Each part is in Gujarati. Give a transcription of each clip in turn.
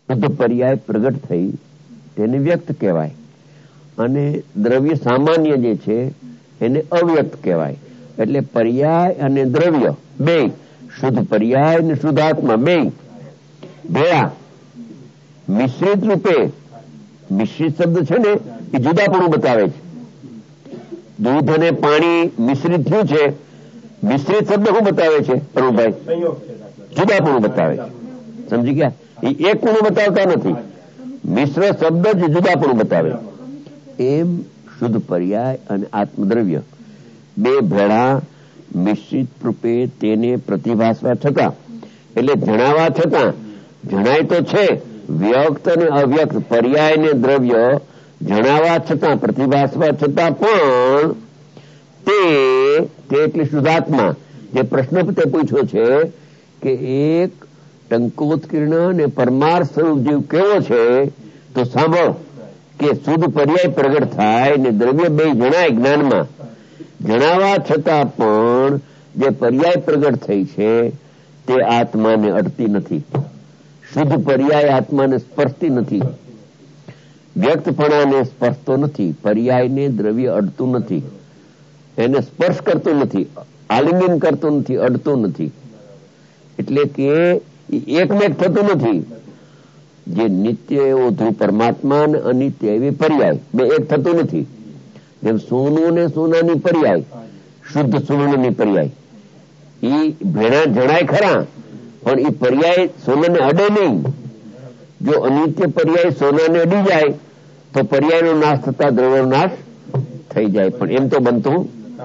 શુદ્ધ પર્યાય પ્રગટ થઈ તેને વ્યક્ત કહેવાય, અને દ્રવ્ય સામાન્ય જે છે એને અવ્યક્ત કહેવાય. એટલે પર્યાય અને દ્રવ્ય બે, શુદ્ધ પર્યાય અને શુદ્ધ આત્મા બે ભેળા મિશ્રિત રૂપે, મિશ્રિત શબ્દ છે ને એ જુદાપણું બતાવે છે. દૂધ અને પાણી મિશ્રિત થયું છે, મિશ્રિત શબ્દ શું બતાવે છે અરુણભાઈ? જુદાપણું બતાવે છે. સમજી ગયા? એ એક પૂણું બતાવતા નથી, મિશ્ર શબ્દ જ જુદાપણું બતાવે. એમ શુદ્ધ પર્યાય અને આત્મદ્રવ્ય બે ભેળા મિશ્રિત રૂપે તેને પ્રતિભાસવા છતાં, એટલે જણાવવા છતાં, જણાય તો છે વ્યક્ત અને અવ્યક્ત પર્યાય ને દ્રવ્ય જણાવવા છતાં, પ્રતિભાસવા છતાં પણ તે એટલે શુદ્ધાત્મા. જે પ્રશ્ન તે પૂછ્યો છે કે એક ટંકોત્કીર્ણ અને પરમાર સ્વરૂપ જીવ કેવો છે, તો સાંભળ કે શુદ્ધ પર્યાય પ્રગટ થાય ને દ્રવ્ય બે જણાય જ્ઞાનમાં, જણાવવા છતાં પણ જે પર્યાય પ્રગટ થઈ છે તે આત્માને અડતી નથી. શુદ્ધ પર્યાય આત્માને સ્પર્શતી નથી, વ્યક્તપણાને સ્પર્શતો નથી, પર્યાયને દ્રવ્ય અડતું નથી, એને સ્પર્શ કરતું નથી, આલિંગન કરતું નથી, અડતું નથી. એટલે કે એકમેક થતું નથી. જે નિત્ય એવો ધ્રુવ પરમાત્મા અને અનિત્ય એવી પર્યાય બે એક થતું નથી. જેમ સોનું ને સોનાની પર્યાય, શુદ્ધ સુવર્ણની પર્યાય એ ભેણા જણાય ખરા, પણ એ પર્યાય સોનાને અડે નહીં. જો અનિત્ય પર્યાય સોનાને અડી જાય તો પર્યાયનો નાશ થતા દ્રવ્યનો નાશ થઈ જાય. પણ એમ તો બનતું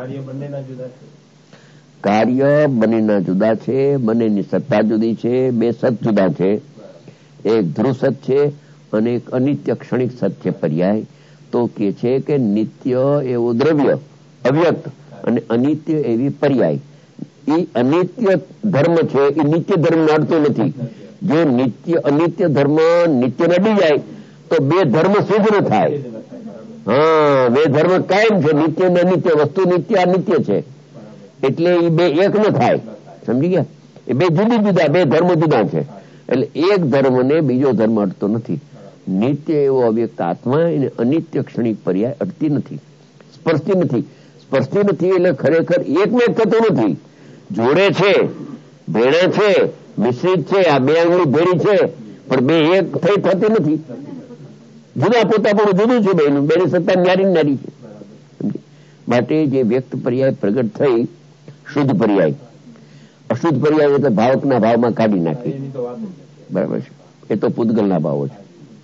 કાર્ય બંનેના જુદા છે, બંનેની સત્તા જુદી છે, બે સત જુદા છે. એક ધ્રુવ સત છે અને એક અનિત્ય ક્ષણિક સત છે પર્યાય. તો કે છે કે નિત્ય એવું દ્રવ્ય અવ્યક્ત અને અનિત્ય એવી પર્યાય. એ અનિત્ય ધર્મ છે એ નિત્ય ધર્મ નડતો નથી. જો નિત્ય અનિત્ય ધર્મ નિત્ય નડી જાય તો બે ધર્મ સિદ્ધ ન થાય. હા, બે ધર્મ કાયમ છે, નિત્ય ને અનિત્ય, વસ્તુ નિત્ય અનિત્ય છે, એટલે એ બે એક ન થાય. સમજી ગયા? એ બે જુદી જુદા, બે ધર્મ જુદા છે. એટલે એક ધર્મ ને બીજો ધર્મ અડતો નથી. નિત્ય એવો અવ્યક્ત આત્મા એને અનિત્ય ક્ષણિક પર્યાય અડતી નથી, સ્પર્શતી નથી. સ્પર્શતી નથી એટલે ખરેખર એકમેક થતું નથી. જોડે છે, ભેણા છે, મિશ્રિત છે, આ બે આંગળી ભેળી છે, પણ બે એક થઈ થતી નથી. જુદા પોતા પણ જુદું છે બેનું, બેની સત્તા ન્યારી ન્યારી છે. માટે જે વ્યક્ત પર્યાય પ્રગટ થઈ શુદ્ધ પર્યાય, અશુદ્ધ પર્યાય એટલે ભાવકના ભાવમાં કાઢી નાખી. બરાબર છે, એ તો પૂતગલના ભાવો છે.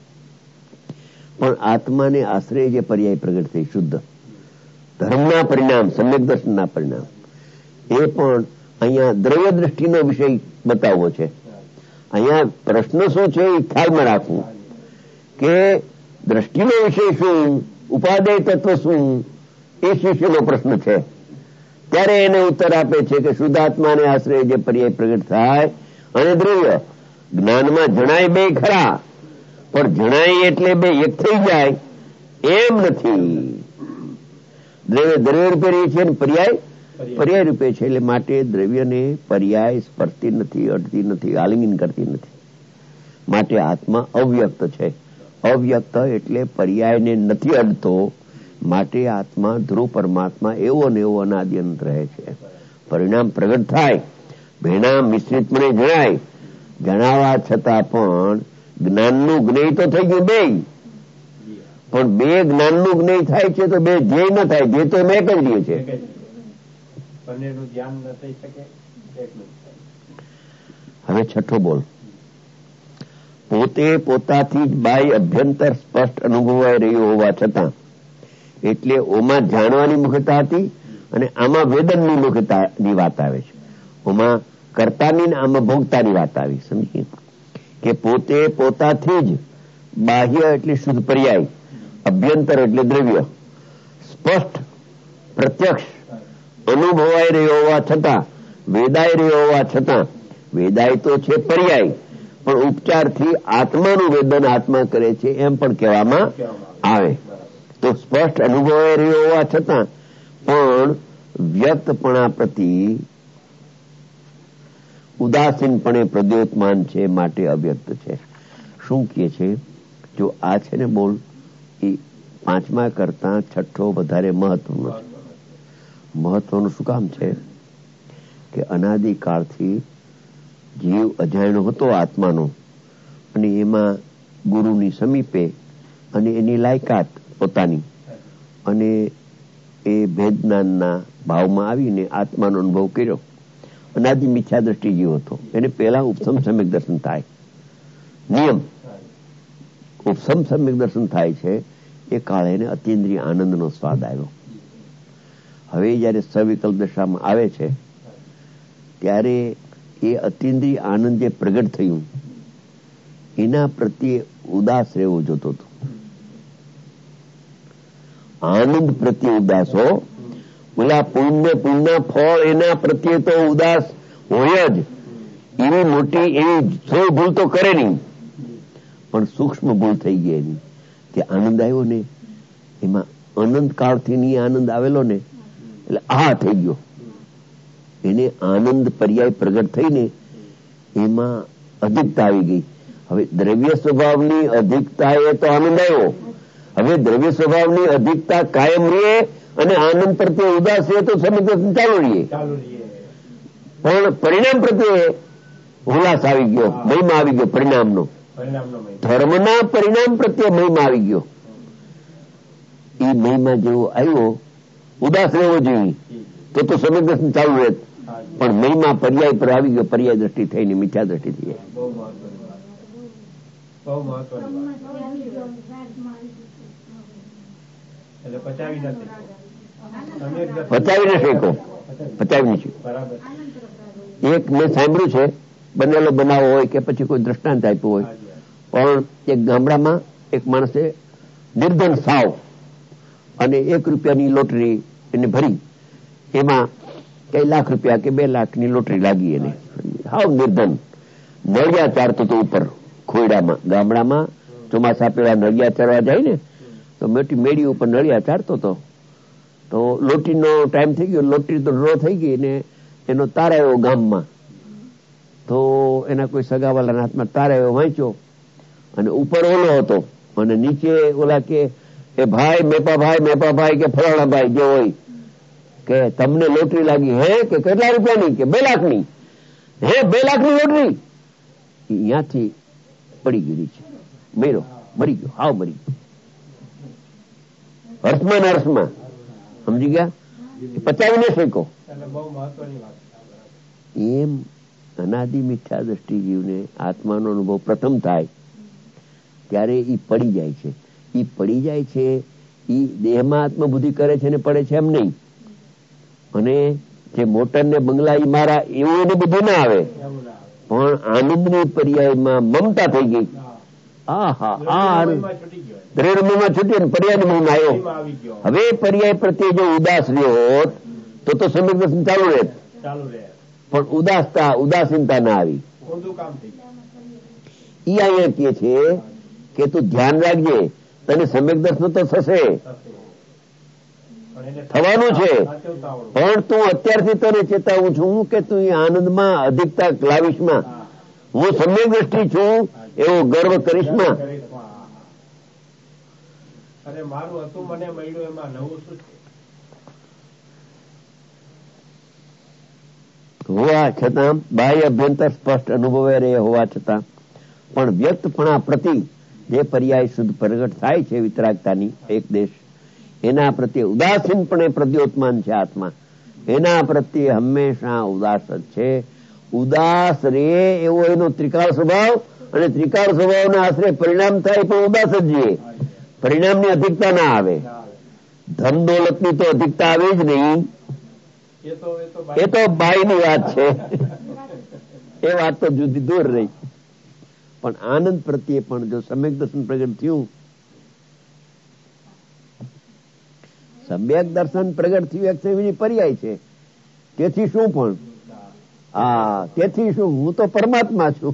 પણ આત્માને આશ્રય જે પર્યાય પ્રગટ થઈ શુદ્ધ ધર્મના પરિણામ, સમ્યક દર્શનના પરિણામ, એ પણ અહીંયા દ્રવ્ય દ્રષ્ટિનો વિષય બતાવવો છે. અહીંયા પ્રશ્ન શું છે એ ખ્યાલમાં રાખવું કે દ્રષ્ટિનો વિષય શું, ઉપાદેય તત્વ શું, એ શિષ્યનો પ્રશ્ન છે. ત્યારે એને ઉત્તર આપે છે કે શુદ્ધાત્માને આશ્રય જે પર્યાય પ્રગટ થાય અને દ્રવ્ય જ્ઞાનમાં જણાય બે ખરા, પણ જણાય એટલે બે એક થઈ જાય એમ નથી. દ્રવ્ય દ્રવ્ય રૂપે રહી છે, પર્યાય રૂપે છે. એટલે માટે દ્રવ્યને પર્યાય સ્પર્શતી નથી, અડતી નથી, આલિંગન કરતી નથી. માટે આત્મા અવ્યક્ત છે. અવ્યક્ત એટલે પર્યાયને નથી અડતો. માટે આત્મા ધ્રુવ પરમાત્મા એવો ને એવો અનાદિ અનંત રહે છે. પરિણામ પ્રગટ થાય, ભેણા મિશ્રિતપણે જણાય, જણાવવા છતાં પણ જ્ઞાનનું જ્ઞેય તો થઈ ગયું બે, પણ બે જ્ઞાનનું જ્ઞેય થાય છે તો બે ધ્યેય ન થાય. ધ્યેય તો મેં કરી રહ્યું છે. હવે છઠ્ઠો બોલ. પોતે પોતાથી જ બાહ્ય અભ્યંતર સ્પષ્ટ અનુભવાઈ રહ્યો હોવા છતાં, એટલે ઓમાં જાણવાની મુખ્યતા હતી અને આમાં વેદનની મુખ્યતાની વાત આવે છે. ઓમાં કર્તાની ને આમાં ભોગતાની વાત આવી. સમજી કે પોતે પોતાથી જ બાહ્ય એટલે શુદ્ધ પર્યાય, અભ્યંતર એટલે દ્રવ્ય સ્પષ્ટ પ્રત્યક્ષ અનુભવાઈ રહ્યો હોવા છતાં, વેદાય રહ્યો હોવા છતાં, વેદાય તો છે પર્યાય, પણ ઉપચારથી આત્માનું વેદન આત્મા કરે છે એમ પણ કહેવામાં આવે. તો સ્પષ્ટ અનુભવાઈ રહ્યો હોવા છતાં પણ વ્યક્તપણા પ્રતિ ઉદાસીનપણે પ્રદ્યોતમાન છે, માટે અવ્યક્ત છે. શું કહે છે? જો આ છે ને બોલ, એ પાંચમા કરતા છઠ્ઠો વધારે મહત્વનો છે. મહત્વનું શું કામ છે? કે અનાદિકાળથી જીવ અજાણ્યો હતો આત્માનો, અને એમાં ગુરુની સમીપે અને એની લાયકાત પોતાની, અને એ ભેદજ્ઞાનના ભાવમાં આવીને આત્માનો અનુભવ કર્યો. અનાદિ મિથ્યા દ્રષ્ટિ જીવ હતો. એને પહેલા ઉપસમ સમ્યક દર્શન થાય. નિયમ ઉપસમ સમ્યક દર્શન થાય છે એ કાળે એને અતિન્દ્રિય આનંદનો સ્વાદ આવ્યો. હવે જયારે સવિકલ્પ દશામાં આવે છે ત્યારે એ અતિન્દ્રિય આનંદ જે પ્રગટ થયું એના પ્રત્યે ઉદાસ રહેવો જોતો હતો. આનંદ પ્રત્યે ઉદાસ હો, બોલા પુણ્ય ફળ એના પ્રત્યે તો ઉદાસ હોય જ. એવી મોટી એવી સૌ ભૂલ તો કરે નહીં, પણ સૂક્ષ્મ ભૂલ થઈ ગઈ એની. તે આનંદ આવ્યો ને એમાં અનંત કાળથી ની આનંદ આવેલો ને એટલે આ થઈ ગયો. એને આનંદ પર્યાય પ્રગટ થઈને એમાં અધિકતા આવી ગઈ. હવે દ્રવ્ય સ્વભાવની અધિકતા એ તો આનંદ આવ્યો. હવે દ્રવ્ય સ્વભાવની અધિકતા કાયમ રહે અને આનંદ પ્રત્યે ઉદાસ રહે તો સમય ચાલુ રહીએ, પણ પરિણામ પ્રત્યે ઉલ્લાસ આવી ગયો, મહિમા આવી ગયો. પરિણામનો ધર્મના પરિણામ પ્રત્યે મહિમા આવી ગયો. એ મહિમા જેવો આવ્યો, ઉદાસ રહેવો જોઈએ તો સમય દર્શન ચાલુ રહે, પણ મહિમા પર્યાય પર આવી ગયો. પર્યાય દ્રષ્ટિ થઈને મિથ્યા દ્રષ્ટિ થઈ જાય. પચાવી ન શેકો, પચાવી નહીં. એક મેં સાંભળ્યું છે, બનેલો બનાવો હોય કે પછી કોઈ દ્રષ્ટાંત આપ્યું હોય, પણ એક ગામડામાં એક માણસે નિર્ધન સાવ અને 1 રૂપિયાની લોટરી એને ભરી, એમાં કઈ લાખ રૂપિયા કે 2 લાખની લોટરી લાગી એને. હાવ નિર્ધન, નળિયા ચારતો તો ઉપર ખોયડામાં. ગામડામાં ચોમાસા પેલા નળિયા ચારવા જાય ને તો મોટી મેળી ઉપર નળિયા ચારતો હતો. તો લોટરીનો ટાઈમ થઈ ગયો, લોટરી તો ડ્રો થઈ ગઈ ને એનો તાર આવ્યો ગામમાં. તો એના કોઈ સગાવાલાના હાથમાં તાર આવ્યો, વાંચ્યો, અને ઉપર ઓલો હતો અને નીચે ઓલા કે ભાઈ મેપાભાઈ કે ફલાણા ભાઈ જે હોય કે તમને લોટરી લાગી હે કે કેટલા રૂપિયાની કે 2 લાખની. હે 2 લાખની લોટરી? અહીંયાથી પડી ગઈ છે, મેરો મરી ગયો, હાવ મરી ગયો. હર્ષમાં ને હર્ષમાં, સમજી ગયા? પચાવી ન શેકો. એમ અનાદિ મિથ્યા દ્રષ્ટિ જીવને આત્માનો અનુભવ પ્રથમ થાય ત્યારે ઈ પડી જાય છે. ઈ પડી જાય છે, ઈ દેહમાં આત્મબુદ્ધિ કરે છે ને પડે છે એમ નહીં. અને જે મોટર ને બંગલા ઈ મારા એવું એની બુદ્ધિ ના આવે, પણ આનંદની પર્યાયમાં મમતા થઈ ગઈ. દ્રવ્યમાં છૂટી અને પર્યાય મહિમા આવ્યો. હવે પર્યાય પ્રત્યે જો ઉદાસ રહ્યો હોત તો સમ્યક દર્શન ચાલુ રહે, પણ ઉદાસીનતા ના આવી. ઈ અહીંયા કહે છે કે તું ધ્યાન રાખજે, તને સમ્યક દર્શન તો થશે, થવાનું છે, પણ તું અત્યારથી તને ચેતાવું છું કે તું આનંદમાં અધિકતા લાવીશમાં, હું સમ્યક દ્રષ્ટિ છું એવો ગર્વ કરીશમાં. હોવા છતાં બાહ્ય અભ્યંતર સ્પષ્ટ અનુભવે રહે હોવા છતાં પણ વ્યક્તપણા પ્રતિ જે પર્યાય શુદ્ધ પ્રગટ થાય છે વિતરાગતાની એક દેશ, એના પ્રત્યે ઉદાસીનપણે પ્રદ્યોતમાન છે આત્મા. એના પ્રત્યે હંમેશા ઉદાસ જ છે. ઉદાસ રે એવો એનો ત્રિકાળ સ્વભાવ, અને ત્રિકાળ સ્વભાવના આશરે પરિણામ થાય પણ ઉદાસ જ જોઈએ. પરિણામની અધિકતા ના આવે. ધન દોલતની તો અધિકતા આવે જ નહીં, એ તો બાયની વાત છે. એ વાત તો જુદી દૂર રહી. પણ આનંદ પ્રત્યે પણ જો સમ્યક દર્શન પ્રગટ થયું, સમ્યક દર્શન પ્રગટ થયું એક સેવીની પર્યાય છે. તેથી શું પણ તેથી શું, હું તો પરમાત્મા છું.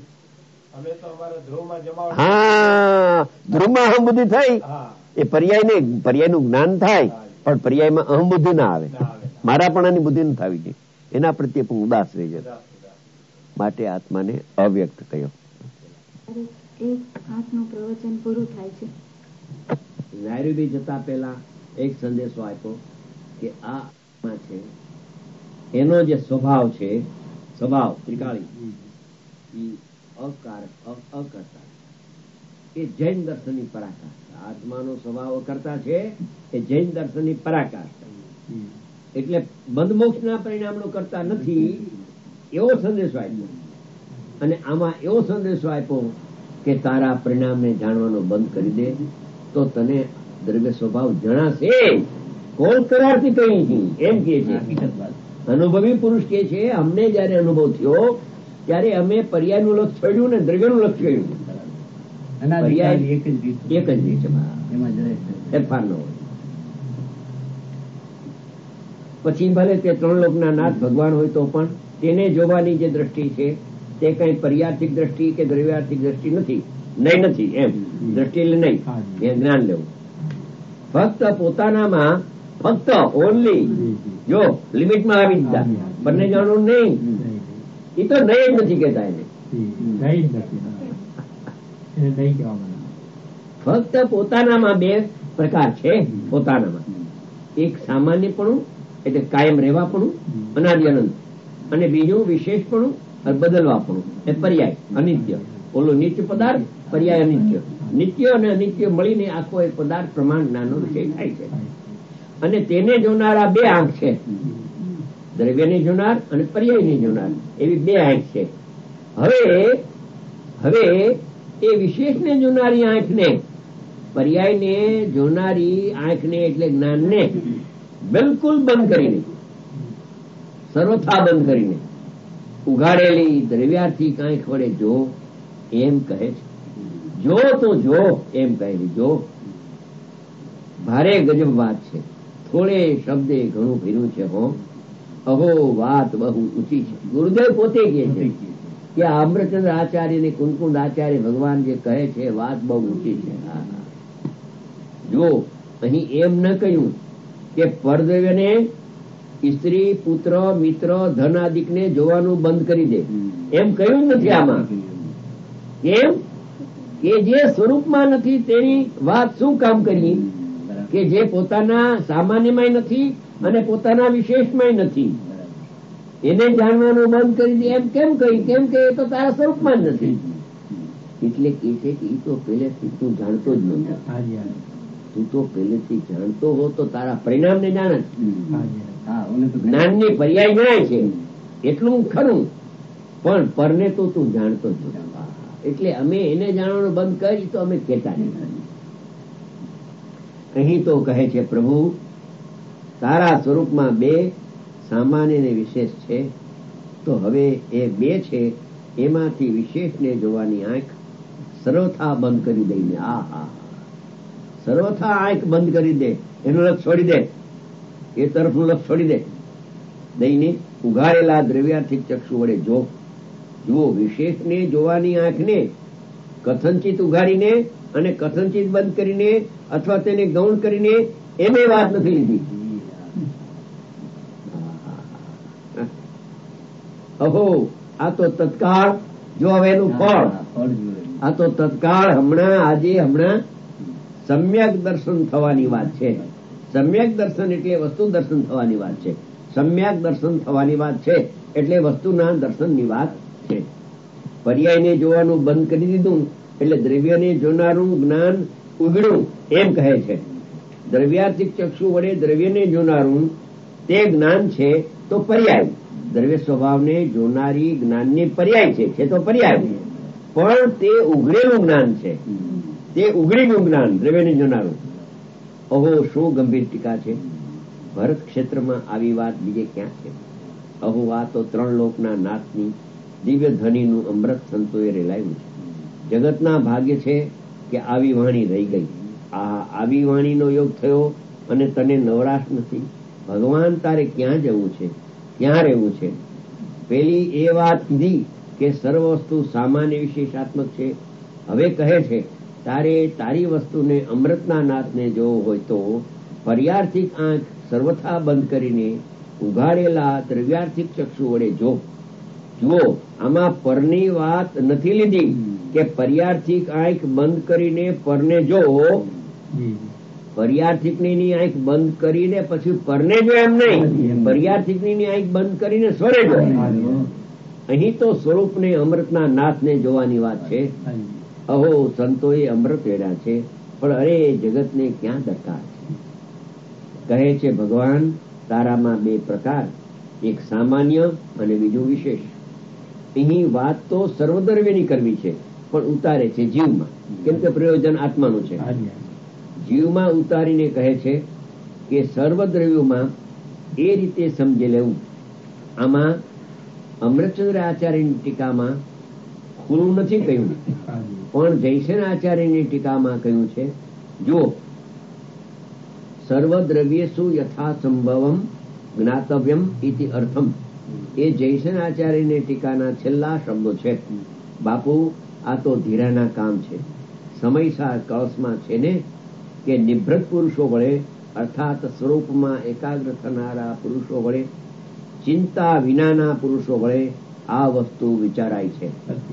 હા, ધ્રુવમાં અહમબુદ્ધિ થઈ એ પર્યાય નહીં, પર્યાયનું જ્ઞાન થાય પણ પર્યાયમાં અહમબુદ્ધિ ના આવે, મારાપણાની બુદ્ધિ નથી આવી ગઈ. એના પ્રત્યે પણ ઉદાસ રહી જતો, માટે આત્માને અવ્યક્ત કહ્યો. એક આંખનું પ્રવચન પૂરું થાય છે. નાયરોબી જતા પહેલા એક સંદેશો આપ્યો કે આ છે એનો જે સ્વભાવ છે, સ્વભાવ ત્રિકાળી, અકર્તા એ જૈન દર્શનની પરાકાષ્ઠા. આત્માનો સ્વભાવ અકર્તા છે એ જૈન દર્શનની પરાકાષ્ઠા. એટલે બંધ મોક્ષના પરિણામનો કરતા નથી એવો સંદેશો આપ્યો. અને આમાં એવો સંદેશો આપ્યો કે તારા પરિણામને જાણવાનો બંધ કરી દે તો તને દ્રવ્ય સ્વભાવ જણાશે. કોણ કરારથી કહી એમ કે છે. અનુભવી પુરુષ કે છે અમને જયારે અનુભવ થયો ત્યારે અમે પર્યાયનું લક્ષ છોડ્યું ને દ્રવ્યનું લક્ષ છોડ્યું. પર્યાય એક જ રીત છે, ફેરફાર ન હોય. પછી ભલે તે ત્રણ લોકના નાથ ભગવાન હોય તો પણ તેને જોવાની જે દ્રષ્ટિ છે તે કઈ પર્યાર્થિક દ્રષ્ટિ કે દ્રવ્યાર્થિક દ્રષ્ટિ નથી. નહીં નથી એમ દ્રષ્ટિ એટલે નહીં, એ જ્ઞાન લેવું. ફક્ત પોતાનામાં, ફક્ત ઓનલી જો લિમિટમાં આવી દીધા, બંને જાણવું નહીં. એ તો નહીં જ નથી કેતા એને. ફક્ત પોતાનામાં બે પ્રકાર છે. પોતાનામાં એક સામાન્યપણું એટલે કાયમ રહેવાપણું, અનાદિ અનંત, અને બીજું વિશેષપણું, બદલવાપણું, એ પર્યાય અનિત્ય. ઓલું નિત્ય પદાર્થ, પર્યાય અનિત્ય. નિત્ય અને અનિત્ય મળીને આખો એક પદાર્થ પ્રમાણ નાનો વિષય થાય છે. અને તેને જોનારા બે આંખ છે, દ્રવ્યને જોનાર અને પર્યાયને જોનાર, એવી બે આંખ છે. હવે એ વિશેષને જોનારી આંખને, પર્યાયને જોનારી આંખને એટલે જ્ઞાનને બિલકુલ બંધ કરીને, સર્વથા બંધ કરીને ઉઘાડેલી દ્રવ્યાર્થિક આંખ વડે જો એમ કહે છે. જો તો જો એમ કહે છે. જો ભારે ગજબ વાત છે, થોડે શબ્દે ઘણું ભીનું છે. હો અહો વાત બહુ ઊંચી છે. ગુરુદેવ પોતે કહે છે કે અમૃતચંદ્ર આચાર્ય ને કુંકુંદ આચાર્ય ભગવાન જે કહે છે વાત બહુ ઊંચી છે. જો અહીં એમ ન કહ્યું કે પરદ્રવ્યને સ્ત્રી, પુત્ર, મિત્ર, ધન આદિકને જોવાનું બંધ કરી દે, એમ કહ્યું નથી. આમાં કેમ કે જે સ્વરૂપમાં નથી તેની વાત શું કામ કરી, કે જે પોતાના સામાન્યમાં નથી અને પોતાના વિશેષમાં નથી, એને જાણવાનું બંધ કરી દે એમ કેમ કહી? કેમ કે એ તો તારા સ્વરૂપમાં જ નથી. એટલે કે છે કે એ તો પહેલેથી તું જાણતો જ નથી. તું તો પહેલેથી જાણતો હો તો તારા પરિણામને જાણે. જ્ઞાનની પર્યાય જણાય છે એટલું ખરું, પણ પરને તો તું જાણતો જ નથી. એટલે અમે એને જાણવાનું બંધ કરી તો અમે કહેતા નહીં. અહીં તો કહે છે પ્રભુ તારા સ્વરૂપમાં બે સામાન્ય ને વિશેષ છે, તો હવે એ બે છે એમાંથી વિશેષને જોવાની આંખ સર્વથા બંધ કરી દઈને, સર્વથા આંખ બંધ કરી દે, એનું લક્ષ છોડી દે, એ તરફનું લક્ષ છોડી દે, દઈને ઉઘાડેલા દ્રવ્યાર્થિક ચક્ષુ વડે જો. જુઓ, વિશેષને જોવાની આંખને કથનચિત ઉઘાડીને અને કથનચિત બંધ કરીને અથવા તેને ગૌણ કરીને એમ વાત નથી લીધી. અહો આ તો તત્કાળ જો હવે એનું ફળ, આ તો તત્કાળ હમણાં સમ્યક દર્શન થવાની વાત છે. સમ્યક દર્શન એટલે વસ્તુ દર્શન થવાની વાત છે. સમ્યક દર્શન થવાની વાત છે એટલે વસ્તુના દર્શનની વાત છે. પર્યાયને જોવાનું બંધ કરી દીધું એટલે દ્રવ્યને જોનારું જ્ઞાન ઉઘડ્યું એમ કહે છે. દ્રવ્યાર્થિક ચક્ષુ વડે દ્રવ્યને જોનારું તે જ્ઞાન છે તો પર્યાય. દ્રવ્ય સ્વભાવને જોનારી જ્ઞાનની પર્યાય છે તો પર્યાય, પણ તે ઉઘડેલું જ્ઞાન છે, તે ઉઘડેલું જ્ઞાન દ્રવ્યને જોનારું. અહો શું ગંભીર ટીકા છે. ભરત ક્ષેત્રમાં આવી વાત બીજે ક્યાં છે? અહો આ તો ત્રણ લોકના નાથની દિવ્ય ધ્વનિનું અમૃત સંતોએ રેલાયું છે. જગતના ભાગ્ય છે કે આવી વાણી રહી ગઈ. આવી વાણીનો યોગ થયો અને તને નવરાશ નથી. ભગવાન તારે ક્યાં જવું છે, ક્યાં રહેવું છે? પેલી એ વાત કીધી કે સર્વ વસ્તુ સામાન્ય વિશેષાત્મક છે. હવે કહે છે તારે તારી વસ્તુને અમૃતના નાથને જોવો હોય તો પર્યાર્થિક આંખ સર્વથા બંધ કરીને ઉઘાડેલા દ્રવ્યાર્થિક ચક્ષુ વડે જો. જુઓ, આમાં પરની વાત નથી લીધી, કે પર્યાર્થિક આંખ બંધ કરીને પરને જો, પર્યાર્થિકની આંખ બંધ કરીને પછી પરને જો એમ નહીં, પર્યાર્થિકની આંખ બંધ કરીને સ્વરે જો. અહીં તો સ્વરૂપને અમૃતના નાથને જોવાની વાત છે. અહો સંતોએ અમૃત વેડ્યા છે, પણ અરે જગતને ક્યાં દરકાર છે. કહે છે ભગવાન તારામાં બે પ્રકાર, એક સામાન્ય અને બીજું વિશેષ. અહીં વાત તો સર્વદ્રવ્યની કરવી છે, પણ ઉતારે છે જીવમાં, કેમ કે પ્રયોજન આત્માનું છે. જીવમાં ઉતારીને કહે છે કે સર્વદ્રવ્યોમાં એ રીતે સમજી લેવું. આમાં અમૃતચંદ્ર આચાર્યની ટીકામાં ખુલ્લું નથી કહ્યું, પણ જયસેન આચાર્યની ટીકામાં કહ્યું છે. જો સર્વદ્રવ્યેષુ યથા સંભવમ જ્ઞાતવ્યમ ઇતિ અર્થમ, એ જયસેન આચાર્યની ટીકાના છેલ્લા શબ્દો છે. બાપુ આ તો ધીરાના કામ છે. સમયસાર કળશમાં છે ને કે નિભૃત પુરુષો વડે, અર્થાત સ્વરૂપમાં એકાગ્ર થનારા પુરુષો વડે, ચિંતા વિનાના પુરુષો વડે આ વસ્તુ વિચારાય છે.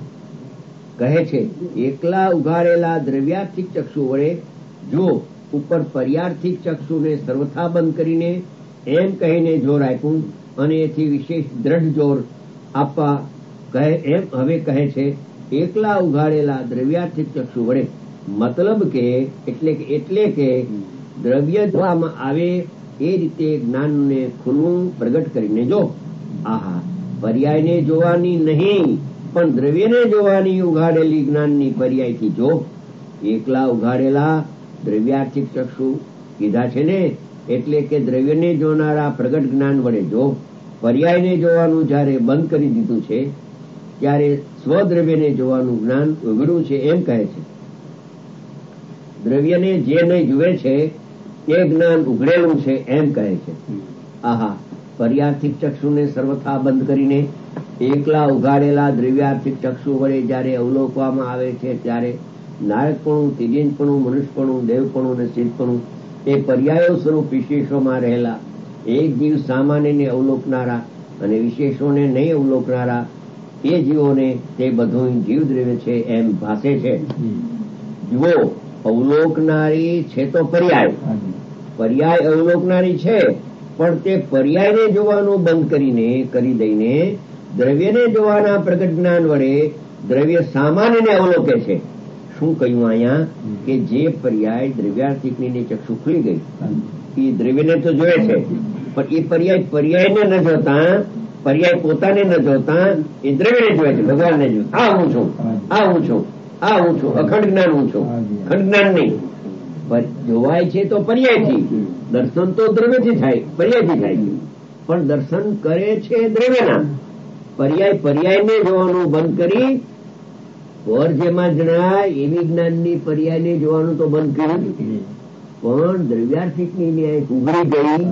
કહે છે એકલા ઉઘાડેલા દ્રવ્યાર્થિક ચક્ષુ વડે જો ઉપર પર્યાર્થિક ચક્ષુને સર્વથા બંધ કરીને એમ કહીને જોર આપ્યું અને એથી વિશેષ દ્રઢ જોર આપવા કહે એમ હવે કહે છે એકલા ઉઘાડેલા દ્રવ્યાર્થિક ચક્ષુ વડે, મતલબ કે એટલે કે દ્રવ્ય જોવામાં આવે એ રીતે જ્ઞાનને ખુલ્લું પ્રગટ કરીને જો. આહા, પર્યાયને જોવાની નહીં, પણ દ્રવ્યને જોવાની ઉઘાડેલી જ્ઞાનની પર્યાયથી જો. એકલા ઉઘાડેલા દ્રવ્યાર્થિક ચક્ષુ કીધા છે ને, એટલે કે દ્રવ્યને જોનારા પ્રગટ જ્ઞાન વડે જો. પર્યાયને જોવાનું જયારે બંધ કરી દીધું છે ત્યારે સ્વદ્રવ્યને જોવાનું જ્ઞાન ઉઘડું છે એમ કહે છે. દ્રવ્યને જે નહીં જુએ છે એ જ્ઞાન ઉઘડેલું છે એમ કહે છે. આહા, પર્યાર્થિક ચક્ષુને સર્વથા બંધ કરીને એકલા ઉઘાડેલા દ્રવ્યાર્થિક ચક્ષુ વડે જયારે અવલોકવામાં આવે છે ત્યારે નારકપણું, તિર્યંજપણું, મનુષ્યપણું, દેવપણું અને સિદ્ધપણું એ પર્યાયો સ્વરૂપ વિશેષોમાં રહેલા એક જીવ સામાન્યને અવલોકનારા અને વિશેષોને નહીં અવલોકનારા એ જીવોને તે બધું જીવ દ્રવ્ય છે એમ ભાસે છે. જુઓ, અવલોકનારી છે તો પર્યાય અવલોકનારી છે, પણ તે પર્યાયને જોવાનું બંધ કરી દઈને દ્રવ્યને જોવાના પ્રગટ જ્ઞાન વડે દ્રવ્ય સામાન્યને અવલોકે છે. શું કહ્યું અહીંયા કે જે પર્યાય દ્રવ્યાર્થિકની ચક્ષુ ખુલી ગઈ એ દ્રવ્યને તો જોયે છે, પણ એ પર્યાયને ન જોતા, પર્યાય પોતાને ન જોતા એ દ્રવ્યને જોયે છે, ભગવાનને જોયે. આ હું છું, આ હું છું, આ હું છું, અખંડ જ્ઞાન હું છું, ખંડ જ્ઞાન નહીં. જોવાય છે તો પર્યાયથી, દર્શન તો દ્રવ્યથી થાય, પર્યાયથી થાય છે, પણ દર્શન કરે છે દ્રવ્યના. પર્યાયને જોવાનું બંધ કરી પર જેમાં જણાય એવી જ્ઞાનની પર્યાયને જોવાનું તો બંધ કર્યું, પણ દ્રવ્યાર્થિકની ન્યાય ઉઘડી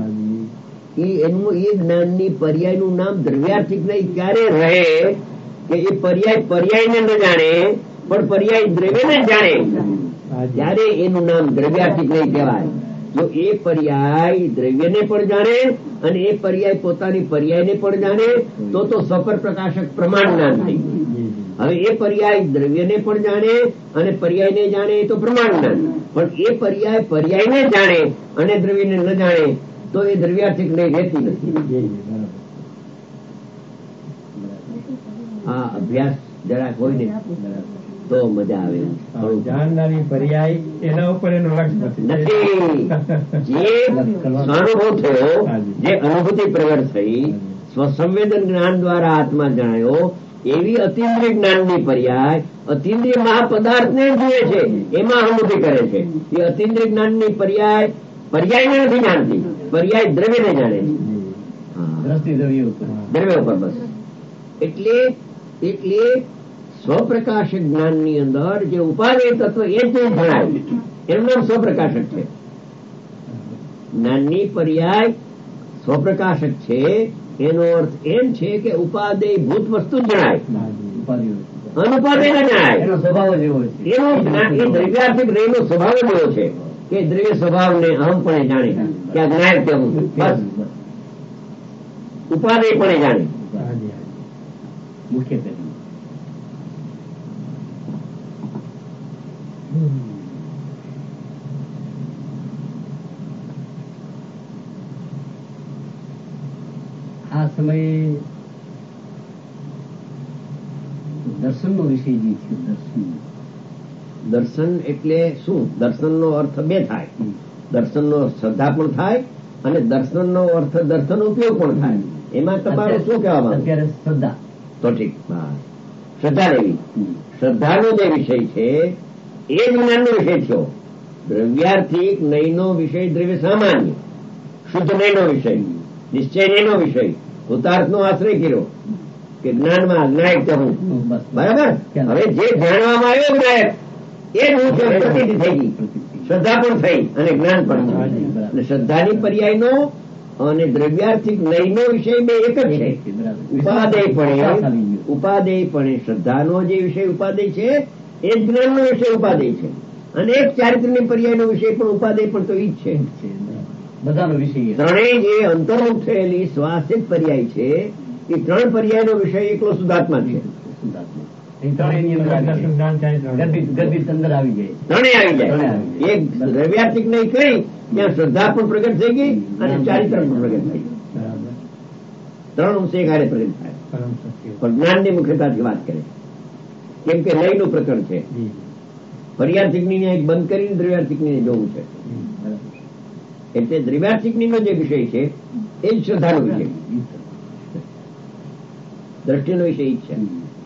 ગઈ. એનું એ જ્ઞાનની પર્યાયનું નામ દ્રવ્યાર્થિક નહીં. ક્યારે રહે કે એ પર્યાયને ન જાણે પણ પર્યાય દ્રવ્યને જાણે, ત્યારે એનું નામ દ્રવ્યાર્થિક નહીં કહેવાય. જો એ પર્યાય દ્રવ્યને પણ જાણે અને એ પર્યાય પોતાની પર્યાયને પણ જાણે તો સ્વપર પ્રકાશક પ્રમાણ જ્ઞાન થઈ. હવે એ પર્યાય દ્રવ્યને પણ જાણે અને પર્યાયને જાણે તો પ્રમાણ જ્ઞાન, પણ એ પર્યાયને જાણે અને દ્રવ્યને ન જાણે તો એ દ્રવ્યાર્થિક નહીં રહેતી નથી. આ અભ્યાસ જરાક હોય ને તો મજા આવે. જાણનારી પર્યાય એના ઉપર એનો લક્ષ નથી. જે અનુભવ થયો, જે અનુભૂતિ પ્રગટ થઈ, સ્વસંવેદન જ્ઞાન દ્વારા આત્મા જણાયો, એવી અતિન્દ્રિય જ્ઞાનની પર્યાય અતિન્દ્રિય મહાપદાર્થને જુએ છે, એમાં અનુભૂતિ કરે છે. એ અતિન્દ્રિય જ્ઞાનની પર્યાયને નથી જાણતી, પર્યાય દ્રવ્યને જાણે છે, દ્રવ્ય ઉપર બસ. એટલે સ્વપ્રકાશક જ્ઞાનની અંદર જે ઉપાદેય તત્વ એ જ જણાય, એનું નામ સ્વપ્રકાશક છે. જ્ઞાનની પર્યાય સ્વપ્રકાશક છે, એનો અર્થ એમ છે કે ઉપાદેય ભૂત વસ્તુ જણાય, અનુપાદેય ન જણાય. એનો સ્વભાવ જેવો છે, એનો દ્રવ્યાર્થિક રહીનો સ્વભાવ જેવો છે કે દ્રવ્ય સ્વભાવને અહમપણે જાણે કે આ જ્ઞાન કેવું, બસ ઉપાદેયપણે જાણે. મુખ્યત્વે આ સમયે દર્શનનો વિષય જે છે, દર્શન એટલે શું? દર્શનનો અર્થ બે થાય. દર્શનનો શ્રદ્ધા પણ થાય અને દર્શનનો અર્થ દર્શન ઉપયોગ પણ થાય. એમાં તમારું શું કહેવા માંગો? અત્યારે શ્રદ્ધા તો ઠીક. શ્રદ્ધા લેવી. શ્રદ્ધાનો જે વિષય છે એ જ જ્ઞાનનો વિષય થયો. દ્રવ્યાર્થિક નયનો વિષય દ્રવ્ય સામાન્ય, શુદ્ધ નયનો વિષય, નિશ્ચય નયનો વિષય, કૃતાર્થનો આશ્રય કર્યો કે જ્ઞાનમાં અજ્ઞાયક હું. બરાબર. હવે જે જાણવામાં આવ્યો જ્ઞાયક એ જ હું છું. પ્રતીતિ થઈ ગઈ, શ્રદ્ધા પણ થઈ અને જ્ઞાન પણ થયું. અને શ્રદ્ધાની પર્યાયનો અને દ્રવ્યાર્થિક નયનો વિષય બે એક જ છે. ઉપાદેયપણે શ્રદ્ધાનો જે વિષય ઉપાદેય છે એ જ જ્ઞાનનો વિષય ઉપાદેય છે. અને એક ચારિત્ર્યની પર્યાયનો વિષય પણ ઉપાદેય પણ તો ઈ જ છે. બધાનો વિષય ત્રણેય જે અંતર્મુખ થયેલી શ્વાસિત પર્યાય છે એ ત્રણ પર્યાયનો વિષય એકલો શુદ્ધાત્મા છે. ગર્ભિત અંદર આવી જાય, ત્રણેય આવી જાય. એક દ્રવ્યાર્થિક નહીં કરી ત્યાં શ્રદ્ધા પણ પ્રગટ થઈ ગઈ અને ચારિત્ર પણ પ્રગટ થઈ ગઈ. ત્રણ અંશ એક હારે પ્રગટ થાય. પણ જ્ઞાનની મુખ્યતાથી વાત કરે કેમ કે લયનું પ્રકરણ છે. પર્યાર્થિકની એક બંધ કરીને દ્રવ્યાર્થિકની જોવું છે. એટલે દ્રવ્યાર્થિકનો જે વિષય છે એ જ શ્રદ્ધાનો વિષય, દ્રષ્ટિનો વિષય જ છે.